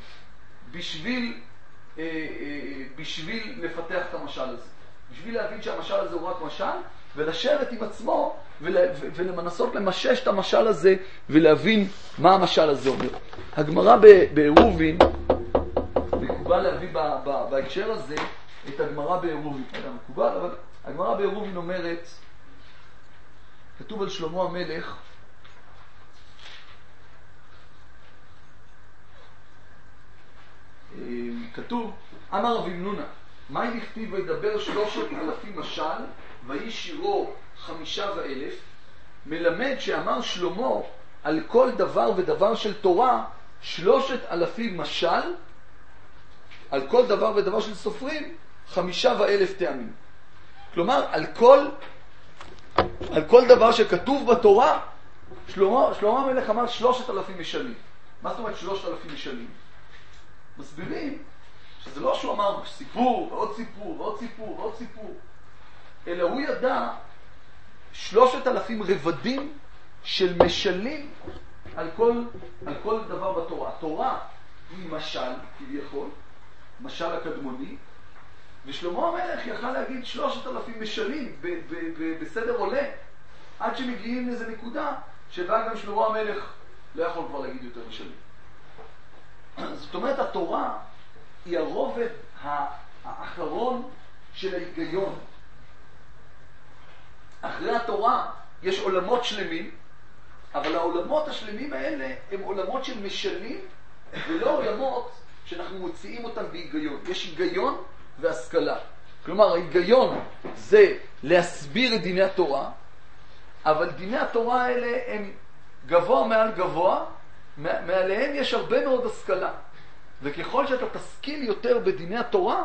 בשביל לפתח את המשל הזה. בשביל להבין שהמשל הזה הוא רק משל, ולשבת עם עצמו ולמנסות למשש את המשל הזה ולהבין מה המשל הזה אומר. הגמרא בעירובין, מקובל להביא בהקשר הזה את הגמרא בעירובין. מקובל, אבל הגמרא בעירובין אומרת, כתוב על שלמה המלך, כתוב, אמר רבי מנונה, מה אם יכתיב וידבר 3,000 משל, ויהי שירו 5,000, מלמד שאמר שלמה על כל דבר ודבר של תורה 3,000 משל, על כל דבר ודבר של סופרים 5,000 טעמים. כלומר, על כל דבר שכתוב בתורה, שלמה המלך אמר 3,000 משלים. מה זאת אומרת 3,000 משלים? מסבירים שזה לא שהוא אמר סיפור ועוד סיפור ועוד סיפור ועוד סיפור, אלא הוא ידע 3,000 רבדים של משלים על כל דבר בתורה. התורה היא משל, כביכול, משל הקדמוני, ושלמה המלך יכל להגיד 3,000 משלים בסדר עולה, עד שמגיעים לאיזה נקודה שבה גם שלמה המלך לא יכול כבר להגיד יותר משלים. זאת אומרת, התורה היא הרובד האחרון של ההיגיון. אחרי התורה יש עולמות שלמים, אבל העולמות השלמים האלה הם עולמות של משלים, ולא עולמות שאנחנו מוציאים אותם בהיגיון. יש היגיון והשכלה. כלומר, ההיגיון זה להסביר את דיני התורה, אבל דיני התורה האלה הם גבוה מעל גבוה, מעליהם יש הרבה מאוד השכלה. וככל שאתה תשכיל יותר בדיני התורה,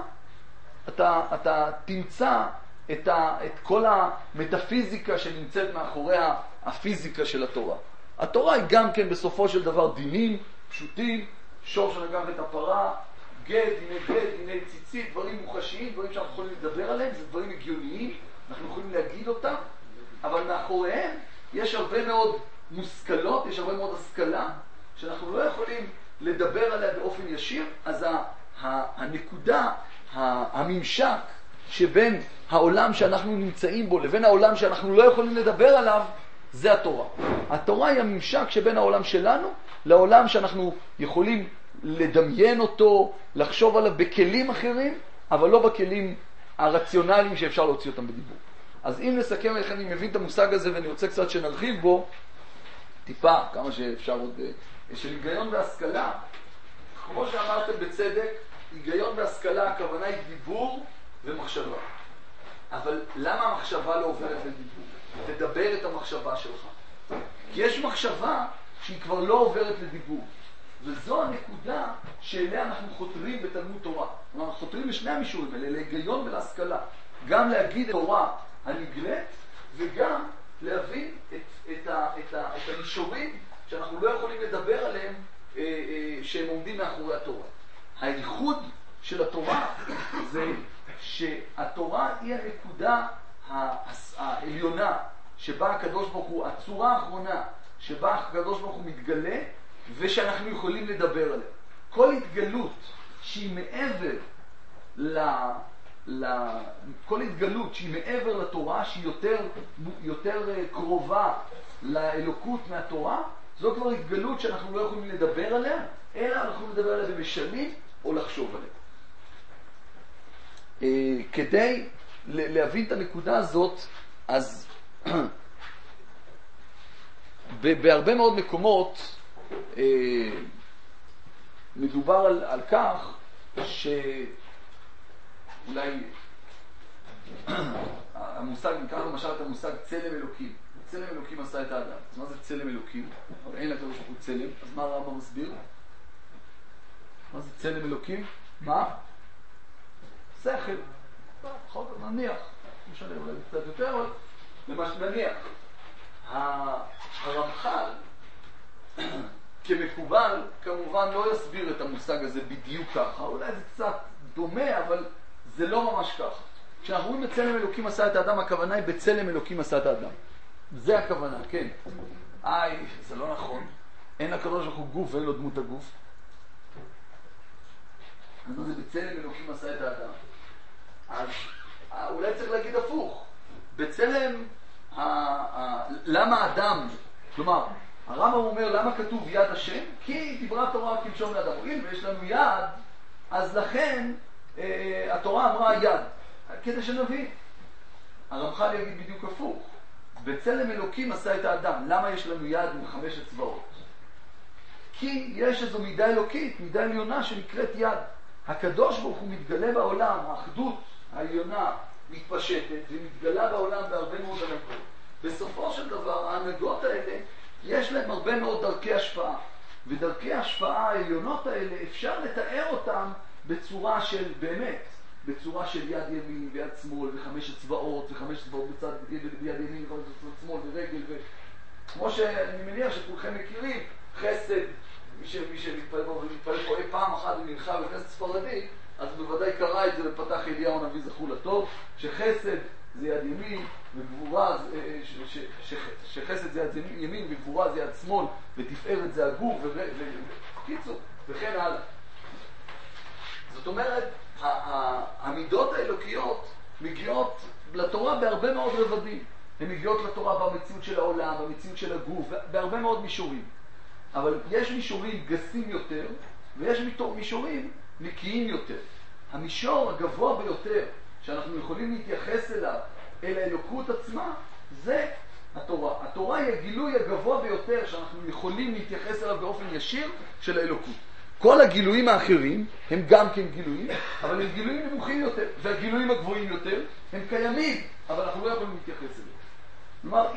אתה תמצא את כל המטאפיזיקה שנמצאת מאחורי הפיזיקה של התורה. התורה היא גם כן בסופו של דבר דינים פשוטים, שור שנגח את הפרה, גט, דיני ציצית, דברים מוחשיים, דברים שאנחנו יכולים לדבר עליהם, זה דברים הגיוניים, אנחנו יכולים להגיד אותם, אבל מאחוריהם יש הרבה מאוד מושכלות, יש הרבה מאוד השכלה, שאנחנו לא יכולים לדבר עליה באופן ישיר. אז הנקודה, הממשק שבין העולם שאנחנו נמצאים בו לבין העולם שאנחנו לא יכולים לדבר עליו, זה התורה. התורה היא הממשק שבין העולם שלנו לעולם שאנחנו יכולים לדמיין אותו, לחשוב עליו בכלים אחרים, אבל לא בכלים הרציונליים שאפשר להוציא אותם בדיבור. אז אם נסכם איך אני מבין את המושג הזה, ואני רוצה קצת שנרחיב בו טיפה, כמה שאפשר עוד, של היגיון והשכלה. כמו שאמרתם בצדק, היגיון והשכלה, הכוונה היא דיבור ומחשבה. אבל למה המחשבה לא עוברת לדיבור? תדבר את המחשבה שלך. כי יש מחשבה שהיא כבר לא עוברת לדיבור. וזו הנקודה שאליה אנחנו חותרים בתלמוד תורה. אנחנו חותרים לשני המישורים האלה, להיגיון ולהשכלה. גם להגיד תורה הנגלית, וגם להבין את המישורים שאנחנו לא יכולים לדבר עליהם, שהם עומדים מאחורי התורה. הייחוד של התורה זה שהתורה היא הנקודה העליונה שבה הקדוש ברוך הוא, הצורה האחרונה שבה הקדוש ברוך הוא מתגלה ושאנחנו יכולים לדבר עליה. כל התגלות שהיא מעבר כל התגלות שהיא מעבר לתורה, שהיא יותר קרובה לאלוקות מהתורה, זו כבר התגלות שאנחנו לא יכולים לדבר עליה, אלא אנחנו לדבר עליה במשלים או לחשוב עליה. כדי להבין את הנקודה הזאת, אז בהרבה מאוד מקומות מדובר על כך שאולי המושג, נקרא למשל את המושג צלם אלוקים. צלם אלוקים עשה את האדם. אז מה זה צלם אלוקים? אין לקדוש ברוך הוא צלם. אז מה הרמב"ם מסביר? מה זה צלם אלוקים? מה? שכל. נניח. משנה, אולי קצת יותר, אבל נניח. הרמח"ל כמקובל, כמובן לא יסביר את המושג הזה בדיוק ככה, אולי זה קצת דומה, אבל זה לא ממש ככה. כשאנחנו רואים בצלם אלוקים עשה את האדם, הכוונה היא בצלם אלוקים עשה את האדם. זה הכוונה, כן. זה לא נכון. אין לקדוש ברוך הוא גוף ואין לו דמות הגוף. אז זה בצלם אלוקים עשה את האדם. אז אולי צריך להגיד הפוך. בצלם, למה האדם, כלומר, הרמב"ם אומר למה כתוב יד השם? כי דיברה התורה כלשון לאדם. אם יש לנו יד, אז לכן התורה אמרה יד. כדי שנבין. הרמח"ל יגיד בדיוק הפוך. בצלם אלוקים עשה את האדם. למה יש לנו יד עם 5 אצבעות? כי יש איזו מידה אלוקית, מידה עליונה שנקראת יד. הקדוש ברוך הוא מתגלה בעולם, האחדות העליונה מתפשטת ומתגלה בעולם בהרבה מאוד הנהגות. בסופו של דבר, ההנהגות האלה, יש להם הרבה מאוד דרכי השפעה. ודרכי ההשפעה העליונות האלה, אפשר לתאר אותם בצורה של, באמת, בצורה של יד ימין ויד שמאל ו5 אצבעות ו5 אצבעות בצד ביד ימין ו5 אצבעות שמאל ורגל כמו שאני מניח שכולכם מכירים, חסד, מי שמתפלל פה פעם אחת ומנחה בכנסת ספרדי, אז בוודאי קרא את זה בפתח אליהו הנביא זכור לטוב, שחסד זה יד ימין וגבורה, שחסד זה יד ימין וגבורה זה יד שמאל ותפארת זה הגוף וקיצור וכן הלאה. זאת אומרת, המידות האלוקיות מגיעות לתורה בהרבה מאוד רבדים. הן מגיעות לתורה במציאות של העולם, במציאות של הגוף, בהרבה מאוד מישורים. אבל יש מישורים גסים יותר, ויש מישורים נקיים יותר. המישור הגבוה ביותר שאנחנו יכולים להתייחס אליו, אל האלוקות עצמה, זה התורה. התורה היא הגילוי הגבוה ביותר שאנחנו יכולים להתייחס אליו באופן ישיר של האלוקות. כל הגילויים האחרים הם גם כן גילויים, אבל הם גילויים נמוכים יותר, והגילויים הגבוהים יותר הם קיימים, אבל אנחנו לא יכולים להתייחס אליהם. כלומר,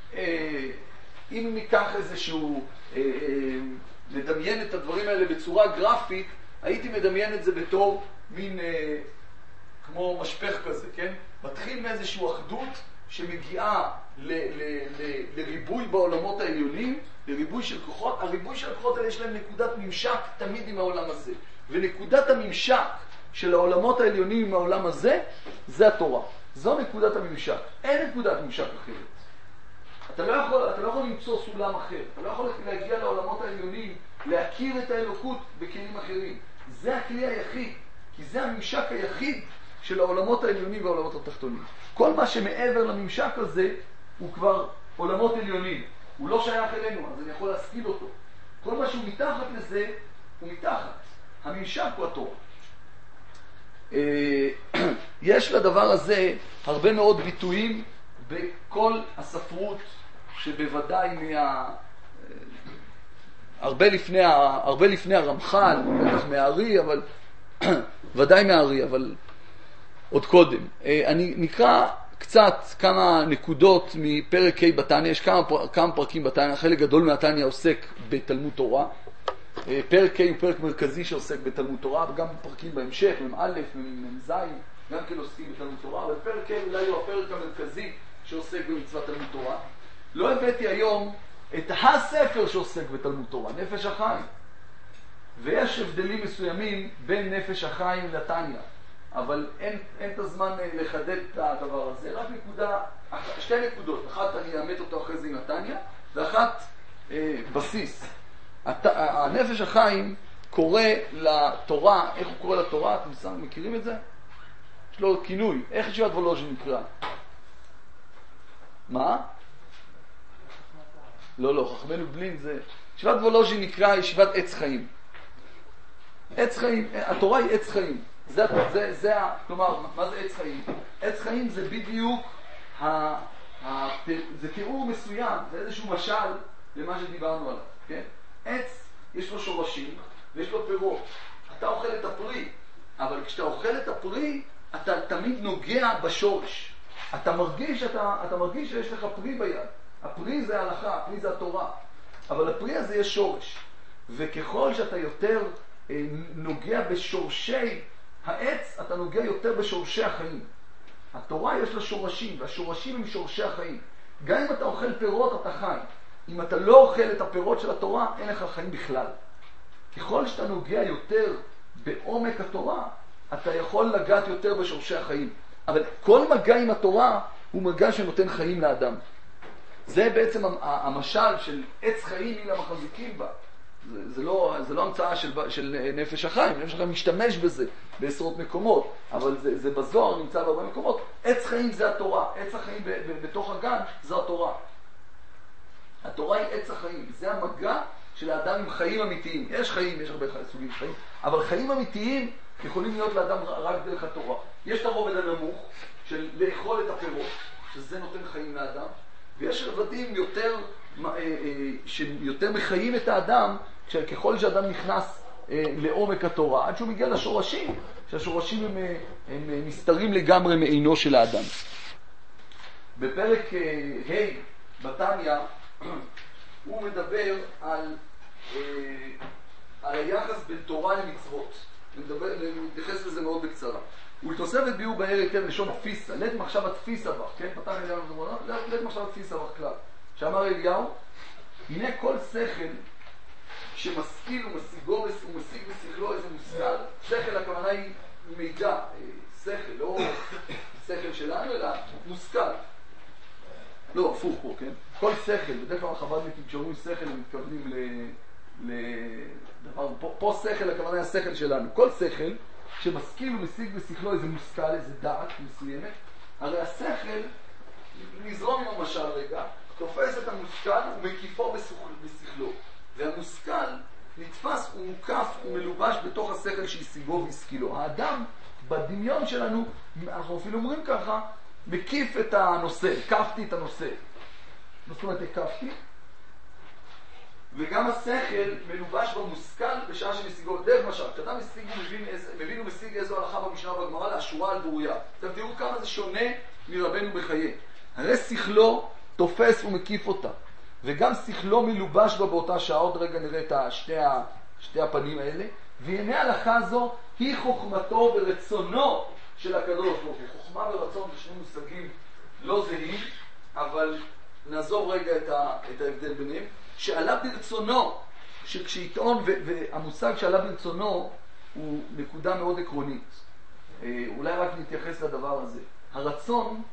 אם ניקח איזשהו, נדמיין את הדברים האלה בצורה גרפית, הייתי מדמיין את זה בתור מין, כמו משפך כזה, כן? מתחיל מאיזשהו אחדות שמגיעה לריבוי בעולמות העליונים, לריבוי של כוחות. הריבוי של הכוחות האלה יש להם נקודת ממשק תמיד עם העולם הזה. ונקודת הממשק של העולמות העליונים עם העולם הזה, זה התורה. זו נקודת הממשק. אין נקודת ממשק אחרת. אתה לא יכול למצוא סולם אחר. אתה לא יכול להגיע לעולמות העליונים, להכיר את האלוקות בכלים אחרים. זה הכלי היחיד, כי זה הממשק היחיד של העולמות העליונים והעולמות התחתונים. כל מה שמעבר לממשק הזה הוא כבר עולמות עליונים. הוא לא שייך אלינו, אז אני יכול להשכיל אותו. כל מה שהוא מתחת לזה, הוא מתחת. הממשק הוא התורה. יש לדבר הזה הרבה מאוד ביטויים בכל הספרות, שבוודאי הרבה לפני הרמח"ל, בטח מהארי, אבל ודאי מהארי, אבל עוד קודם. אני נקרא קצת כמה נקודות מפרק ה' בתניא. יש כמה פרקים בתניא, חלק גדול מהתניא עוסק בתלמוד תורה. פרק ה' הוא פרק מרכזי שעוסק בתלמוד תורה, וגם פרקים בהמשך, מ"א, מ"ז, גם כן עוסקים בתלמוד תורה, אבל פרק ה' אולי הוא הפרק המרכזי שעוסק במצוות תלמוד תורה. לא הבאתי היום את הספר שעוסק בתלמוד תורה, נפש החיים. ויש הבדלים מסוימים בין נפש החיים לתניא, אבל אין את הזמן לחדד את הדבר הזה. רק שתי נקודות. אחת אני אאמת אותו אחרי זה עם התניא, ואחת בסיס. הנפש החיים קורא לתורה, איך הוא קורא לתורה? אתם מכירים את זה? יש לו כינוי. איך ישיבת וולוז'ין נקרא? מה? לא, חכמנו בלין זה... ישיבת וולוז'ין נקרא ישיבת עץ חיים. עץ חיים, התורה היא עץ חיים. כלומר, מה זה עץ חיים? עץ חיים זה בדיוק, זה תיאור מסוים, זה איזשהו משל למה שדיברנו עליו, כן? עץ, יש לו שורשים ויש לו פירות. אתה אוכל את הפרי, אבל כשאתה אוכל את הפרי, אתה תמיד נוגע בשורש. אתה מרגיש שיש לך פרי ביד. הפרי זה ההלכה, הפרי זה התורה. אבל הפרי הזה יש שורש. וככל שאתה יותר נוגע בשורשי העץ, אתה נוגע יותר בשורשי החיים. התורה יש לה שורשים, והשורשים הם שורשי החיים. גם אם אתה אוכל פירות, אתה חי. אם אתה לא אוכל את הפירות של התורה, אין לך חיים בכלל. ככל שאתה נוגע יותר בעומק התורה, אתה יכול לגעת יותר בשורשי החיים. אבל כל מגע עם התורה הוא מגע שנותן חיים לאדם. זה בעצם המשל של עץ חיים מן המחזיקים בה. זה לא המצאה של נפש החיים. נפש החיים משתמש בזה בעשרות מקומות, אבל זה בזוהר נמצא בהרבה מקומות. עץ חיים זה התורה. עץ החיים בתוך הגן זו התורה. התורה היא עץ החיים. זה המגע של האדם עם חיים אמיתיים. יש חיים, יש הרבה סוגים חיים, אבל חיים אמיתיים יכולים להיות לאדם רק דרך התורה. יש את הרובד הנמוך של לאכול את הפירות, שזה נותן חיים לאדם, ויש רבדים שיותר מחיים את האדם, ככל שאדם נכנס לעומק התורה, עד שהוא מגיע לשורשים, שהשורשים הם מסתרים לגמרי מעינו של האדם. בפרק ה' בתניא, הוא מדבר על היחס בין תורה למצוות. נתייחס לזה מאוד בקצרה. ולתוספת ביאור בהר היטב לשון תפיסה, לית מחשבת תפיסה בך, כן? פתח אליהו זמונה, לית מחשבת תפיסה בך כלל. שאמר אליהו, הנה כל שכל שמשכיל ומשיג בשכלו איזה מושכל. שכל הכוונה היא מידע, שכל, לא שכל שלנו, אלא מושכל. לא, הפוך פה, כן? כל שכל, בדרך כלל החב"דניקים כשאומרים שכל הם מתכוונים לדבר, פה שכל הכוונה היא השכל שלנו. כל שכל שמשכיל ומשיג בשכלו איזה מושכל, איזה דעת מסוימת, הרי השכל, נזרום עם המשל רגע, תופס את המושכל ומקיפו בשכלו. והמושכל נתפס ומוקף ומלובש בתוך השכל שהשיגו והשכילו. האדם, בדמיון שלנו, אנחנו אפילו אומרים ככה, מקיף את הנושא, הקפתי את הנושא. זאת אומרת, הקפתי. וגם השכל מלובש במושכל בשעה שמשיגו. דרך משל, כשאדם מבין ומשיג איזו הלכה במשנה ובגמרא להשורה על בוריה. אתם תראו כמה זה שונה מרבנו בחיי. הרי שכלו תופס ומקיף אותה. וגם שכלו מלובש בה באותה שעה. עוד רגע נראה את שתי הפנים האלה. והנה ההלכה הזו היא חוכמתו ורצונו של הקדוש ברוך הוא. חוכמה ורצון זה שני מושגים לא זהים, אבל נעזוב רגע את ההבדל ביניהם. שעלה ברצונו, שכשיטעון, והמושג שעלה ברצונו הוא נקודה מאוד עקרונית. אולי רק נתייחס לדבר הזה. הרצון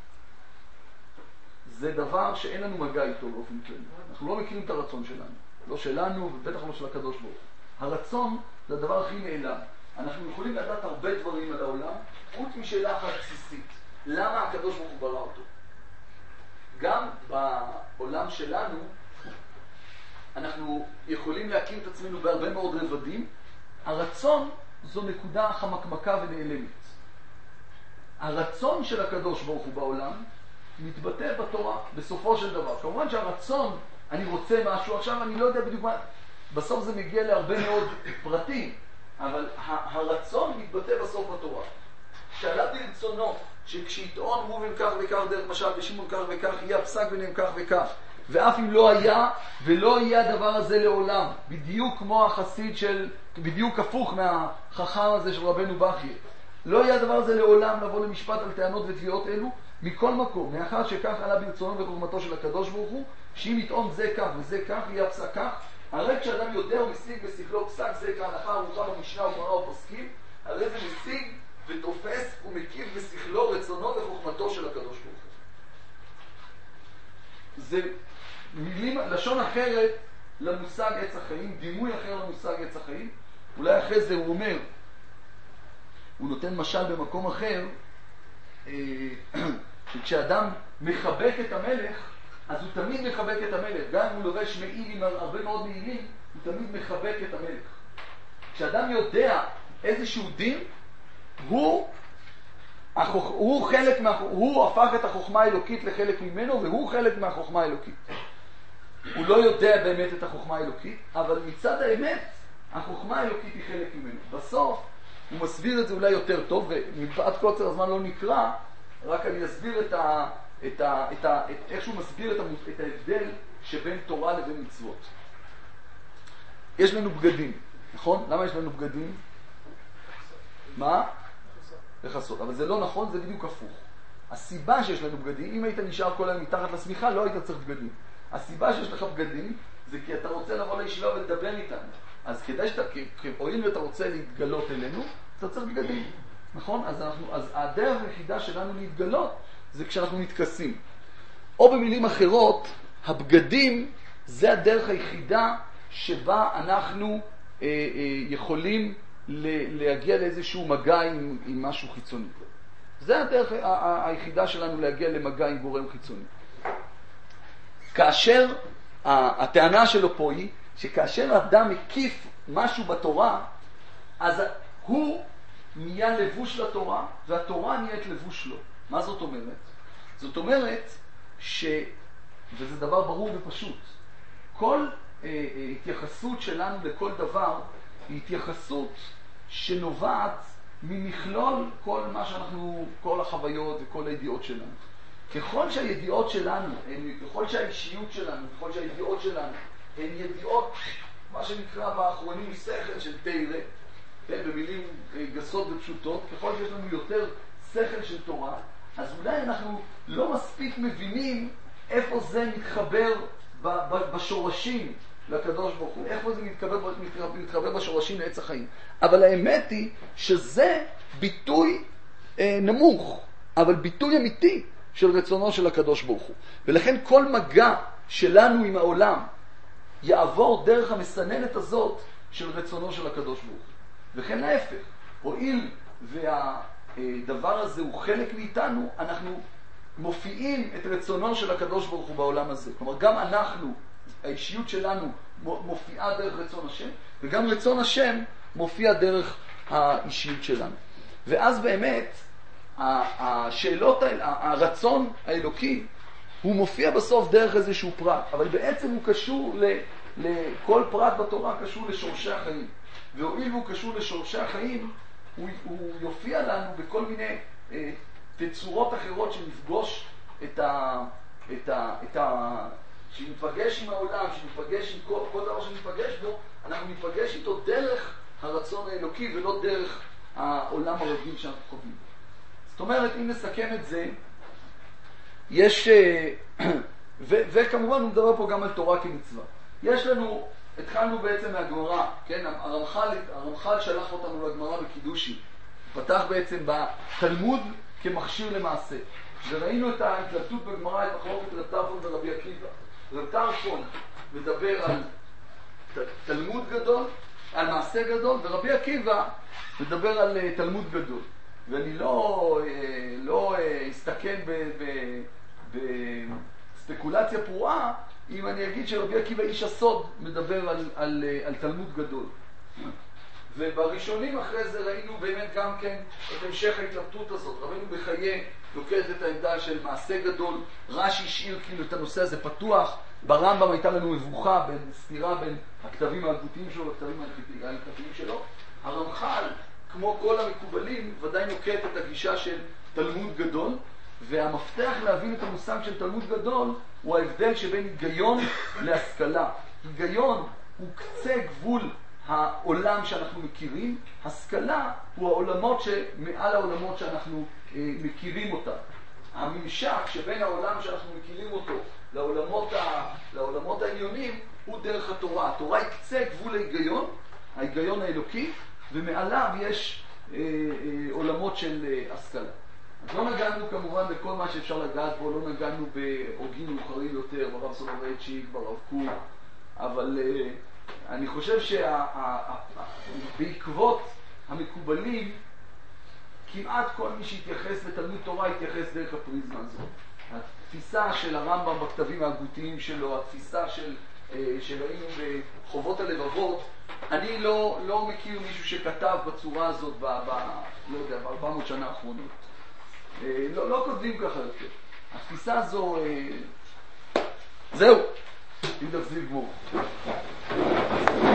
זה דבר שאין לנו מגע איתו באופן כללי. אנחנו לא מכירים את הרצון שלנו. לא שלנו ובטח לא של הקדוש ברוך הוא. הרצון זה הדבר הכי נעלם. אנחנו יכולים לדעת הרבה דברים על העולם, חוץ משאלה אחת בסיסית. למה הקדוש ברוך הוא ברא אותו? גם בעולם שלנו, אנחנו יכולים להכיר את עצמנו בהרבה מאוד רבדים. הרצון זו נקודה חמקמקה ונעלמת. הרצון של הקדוש ברוך הוא בעולם מתבטא בתורה בסופו של דבר. כמובן שהרצון, אני רוצה משהו, עכשיו אני לא יודע בדיוק מה, בסוף זה מגיע להרבה מאוד פרטים, אבל הרצון מתבטא בסוף בתורה. שעלה ברצונו, שכשיטעון ראובן כך וכך דרך משל ושמעון כך וכך, יהיה הפסק ביניהם כך וכך. ואף אם לא היה, ולא יהיה הדבר הזה לעולם. בדיוק כמו החסיד בדיוק הפוך מהחכם הזה של רבנו בכי. לא יהיה הדבר הזה לעולם לבוא למשפט על טענות ותביעות אלו, מכל מקום. מאחר שכך עלה ברצונו וחוכמתו של הקדוש ברוך הוא, שאם יטעון זה כך וזה כך, יהיה הפסק כך. הרי כשאדם יודע ומשיג בשכלו פסק זה כהלכה ארוכה במשנה וגמרא ופוסקים, הרי זה משיג ותופס ומקיף בשכלו רצונו וחוכמתו של הקדוש ברוך הוא. זה מילים, לשון אחרת למושג עץ החיים, דימוי אחר למושג עץ החיים. אולי אחרי זה הוא אומר, הוא נותן משל במקום אחר, שכשאדם מחבק את המלך, אז הוא תמיד מחבק את המלך. גם אם הוא לובש מעיל עם הרבה מאוד מעילים, הוא תמיד מחבק את המלך. כשאדם יודע איזשהו דין, הוא הפך את החוכמה האלוקית לחלק ממנו, והוא חלק מהחוכמה האלוקית. הוא לא יודע באמת את החוכמה האלוקית, אבל מצד האמת, החוכמה האלוקית היא חלק ממנו. בסוף, הוא מסביר את זה אולי יותר טוב, ומפאת קוצר הזמן לא נקרא, רק אני אסביר איך שהוא מסביר את ההבדל שבין תורה לבין מצוות. יש לנו בגדים, נכון? למה יש לנו בגדים? מה? לחסות. אבל זה לא נכון, זה בדיוק הפוך. הסיבה שיש לנו בגדים, אם היית נשאר כל היום מתחת לשמיכה, לא היית צריך בגדים. הסיבה שיש לך בגדים זה כי אתה רוצה לבוא לישיבה ולדבר איתנו. אז כדאי שאתה, הואיל ואתה רוצה להתגלות אלינו, אתה צריך בגדים, נכון? אז הדרך היחידה שלנו להתגלות זה כשאנחנו מתכסים. או במילים אחרות, הבגדים זה הדרך היחידה שבה אנחנו יכולים להגיע לאיזשהו מגע עם משהו חיצוני. זה הדרך היחידה שלנו להגיע למגע עם גורם חיצוני. כאשר, הטענה שלו פה היא, שכאשר אדם מקיף משהו בתורה, אז הוא נהיה לבוש לתורה, והתורה נהיית לבוש לו. מה זאת אומרת? זאת אומרת וזה דבר ברור ופשוט, כל התייחסות שלנו לכל דבר היא התייחסות שנובעת ממכלול כל החוויות וכל הידיעות שלנו. ככל שהידיעות שלנו, ככל שהאישיות שלנו, ככל שהידיעות שלנו הן ידיעות, מה שנקרא באחרונים שכל של תירה, במילים גסות ופשוטות, ככל שיש לנו יותר שכל של תורה, אז אולי אנחנו לא מספיק מבינים איפה זה מתחבר בשורשים לקדוש ברוך הוא, איפה זה מתחבר בשורשים לעץ החיים. אבל האמת היא שזה ביטוי נמוך, אבל ביטוי אמיתי של רצונו של הקדוש ברוך הוא. ולכן כל מגע שלנו עם העולם יעבור דרך המסננת הזאת של רצונו של הקדוש ברוך הוא. וכן ההפך, הואיל והדבר הזה הוא חלק מאיתנו, אנחנו מופיעים את רצונו של הקדוש ברוך הוא בעולם הזה. כלומר, גם אנחנו, האישיות שלנו מופיעה דרך רצון השם, וגם רצון השם מופיע דרך האישיות שלנו. ואז באמת, השאלות האלה, הרצון האלוקי, הוא מופיע בסוף דרך איזשהו פרט, אבל בעצם הוא קשור לכל פרט בתורה, קשור לשורשי החיים. והואיל והוא קשור לשורשי החיים, הוא יופיע לנו בכל מיני תצורות אחרות שנפגוש שנפגש עם העולם, שנפגש עם כל דבר שנפגש בו, אנחנו נפגש איתו דרך הרצון האלוקי ולא דרך העולם הרגיל שאנחנו חווים. זאת אומרת, אם נסכם את זה, יש, וכמובן הוא מדבר פה גם על תורה כמצווה. יש לנו, התחלנו בעצם מהגמרא, כן? הרמח"ל שלח אותנו לגמרא בקידושי. הוא פתח בעצם בתלמוד כמכשיר למעשה. וראינו את ההתלבטות בגמרא, את מחלוקת רב טרפון ורבי עקיבא. רב טרפון מדבר על תלמוד גדול, על מעשה גדול, ורבי עקיבא מדבר על תלמוד גדול. ואני לא אסתכן בספקולציה פרועה אם אני אגיד שרבי עקיבא איש הסוד מדבר על תלמוד גדול. ובראשונים אחרי זה ראינו באמת גם כן את המשך ההתלבטות הזאת. רבינו בחיי לוקד את העמדה של מעשה גדול, רש"י השאיר כאילו את הנושא הזה פתוח, ברמב"ם הייתה לנו מבוכה סתירה בין הכתבים ההלכותיים שלו לכתבים ההלכתיים שלו. הרמח"ל, כמו כל המקובלים, ודאי נוקט את הגישה של תלמוד גדול, והמפתח להבין את המושג של תלמוד גדול הוא ההבדל שבין היגיון להשכלה. היגיון הוא קצה גבול העולם שאנחנו מכירים, השכלה הוא העולמות שמעל העולמות שאנחנו מכירים אותם. הממשק שבין העולם שאנחנו מכירים אותו לעולמות העליונים הוא דרך התורה. התורה היא קצה גבול ההיגיון האלוקי, ומעליו יש עולמות של השכלה. אז לא נגענו כמובן בכל מה שאפשר לגעת בו, לא נגענו בהוגים מאוחרים יותר, ברב סולובייצ'יק, ברב קוק, אבל אני חושב שבעקבות המקובלים, כמעט כל מי שהתייחס לתלמוד תורה התייחס דרך הפריזמה הזאת. התפיסה של הרמב"ם בכתבים ההגותיים שלו, התפיסה שראינו בחובות הלבבות, אני לא מכיר מישהו שכתב בצורה הזאת ב-400 שנה האחרונות. לא כותבים ככה יותר. התפיסה הזו, זהו, אם תפסיק גמור.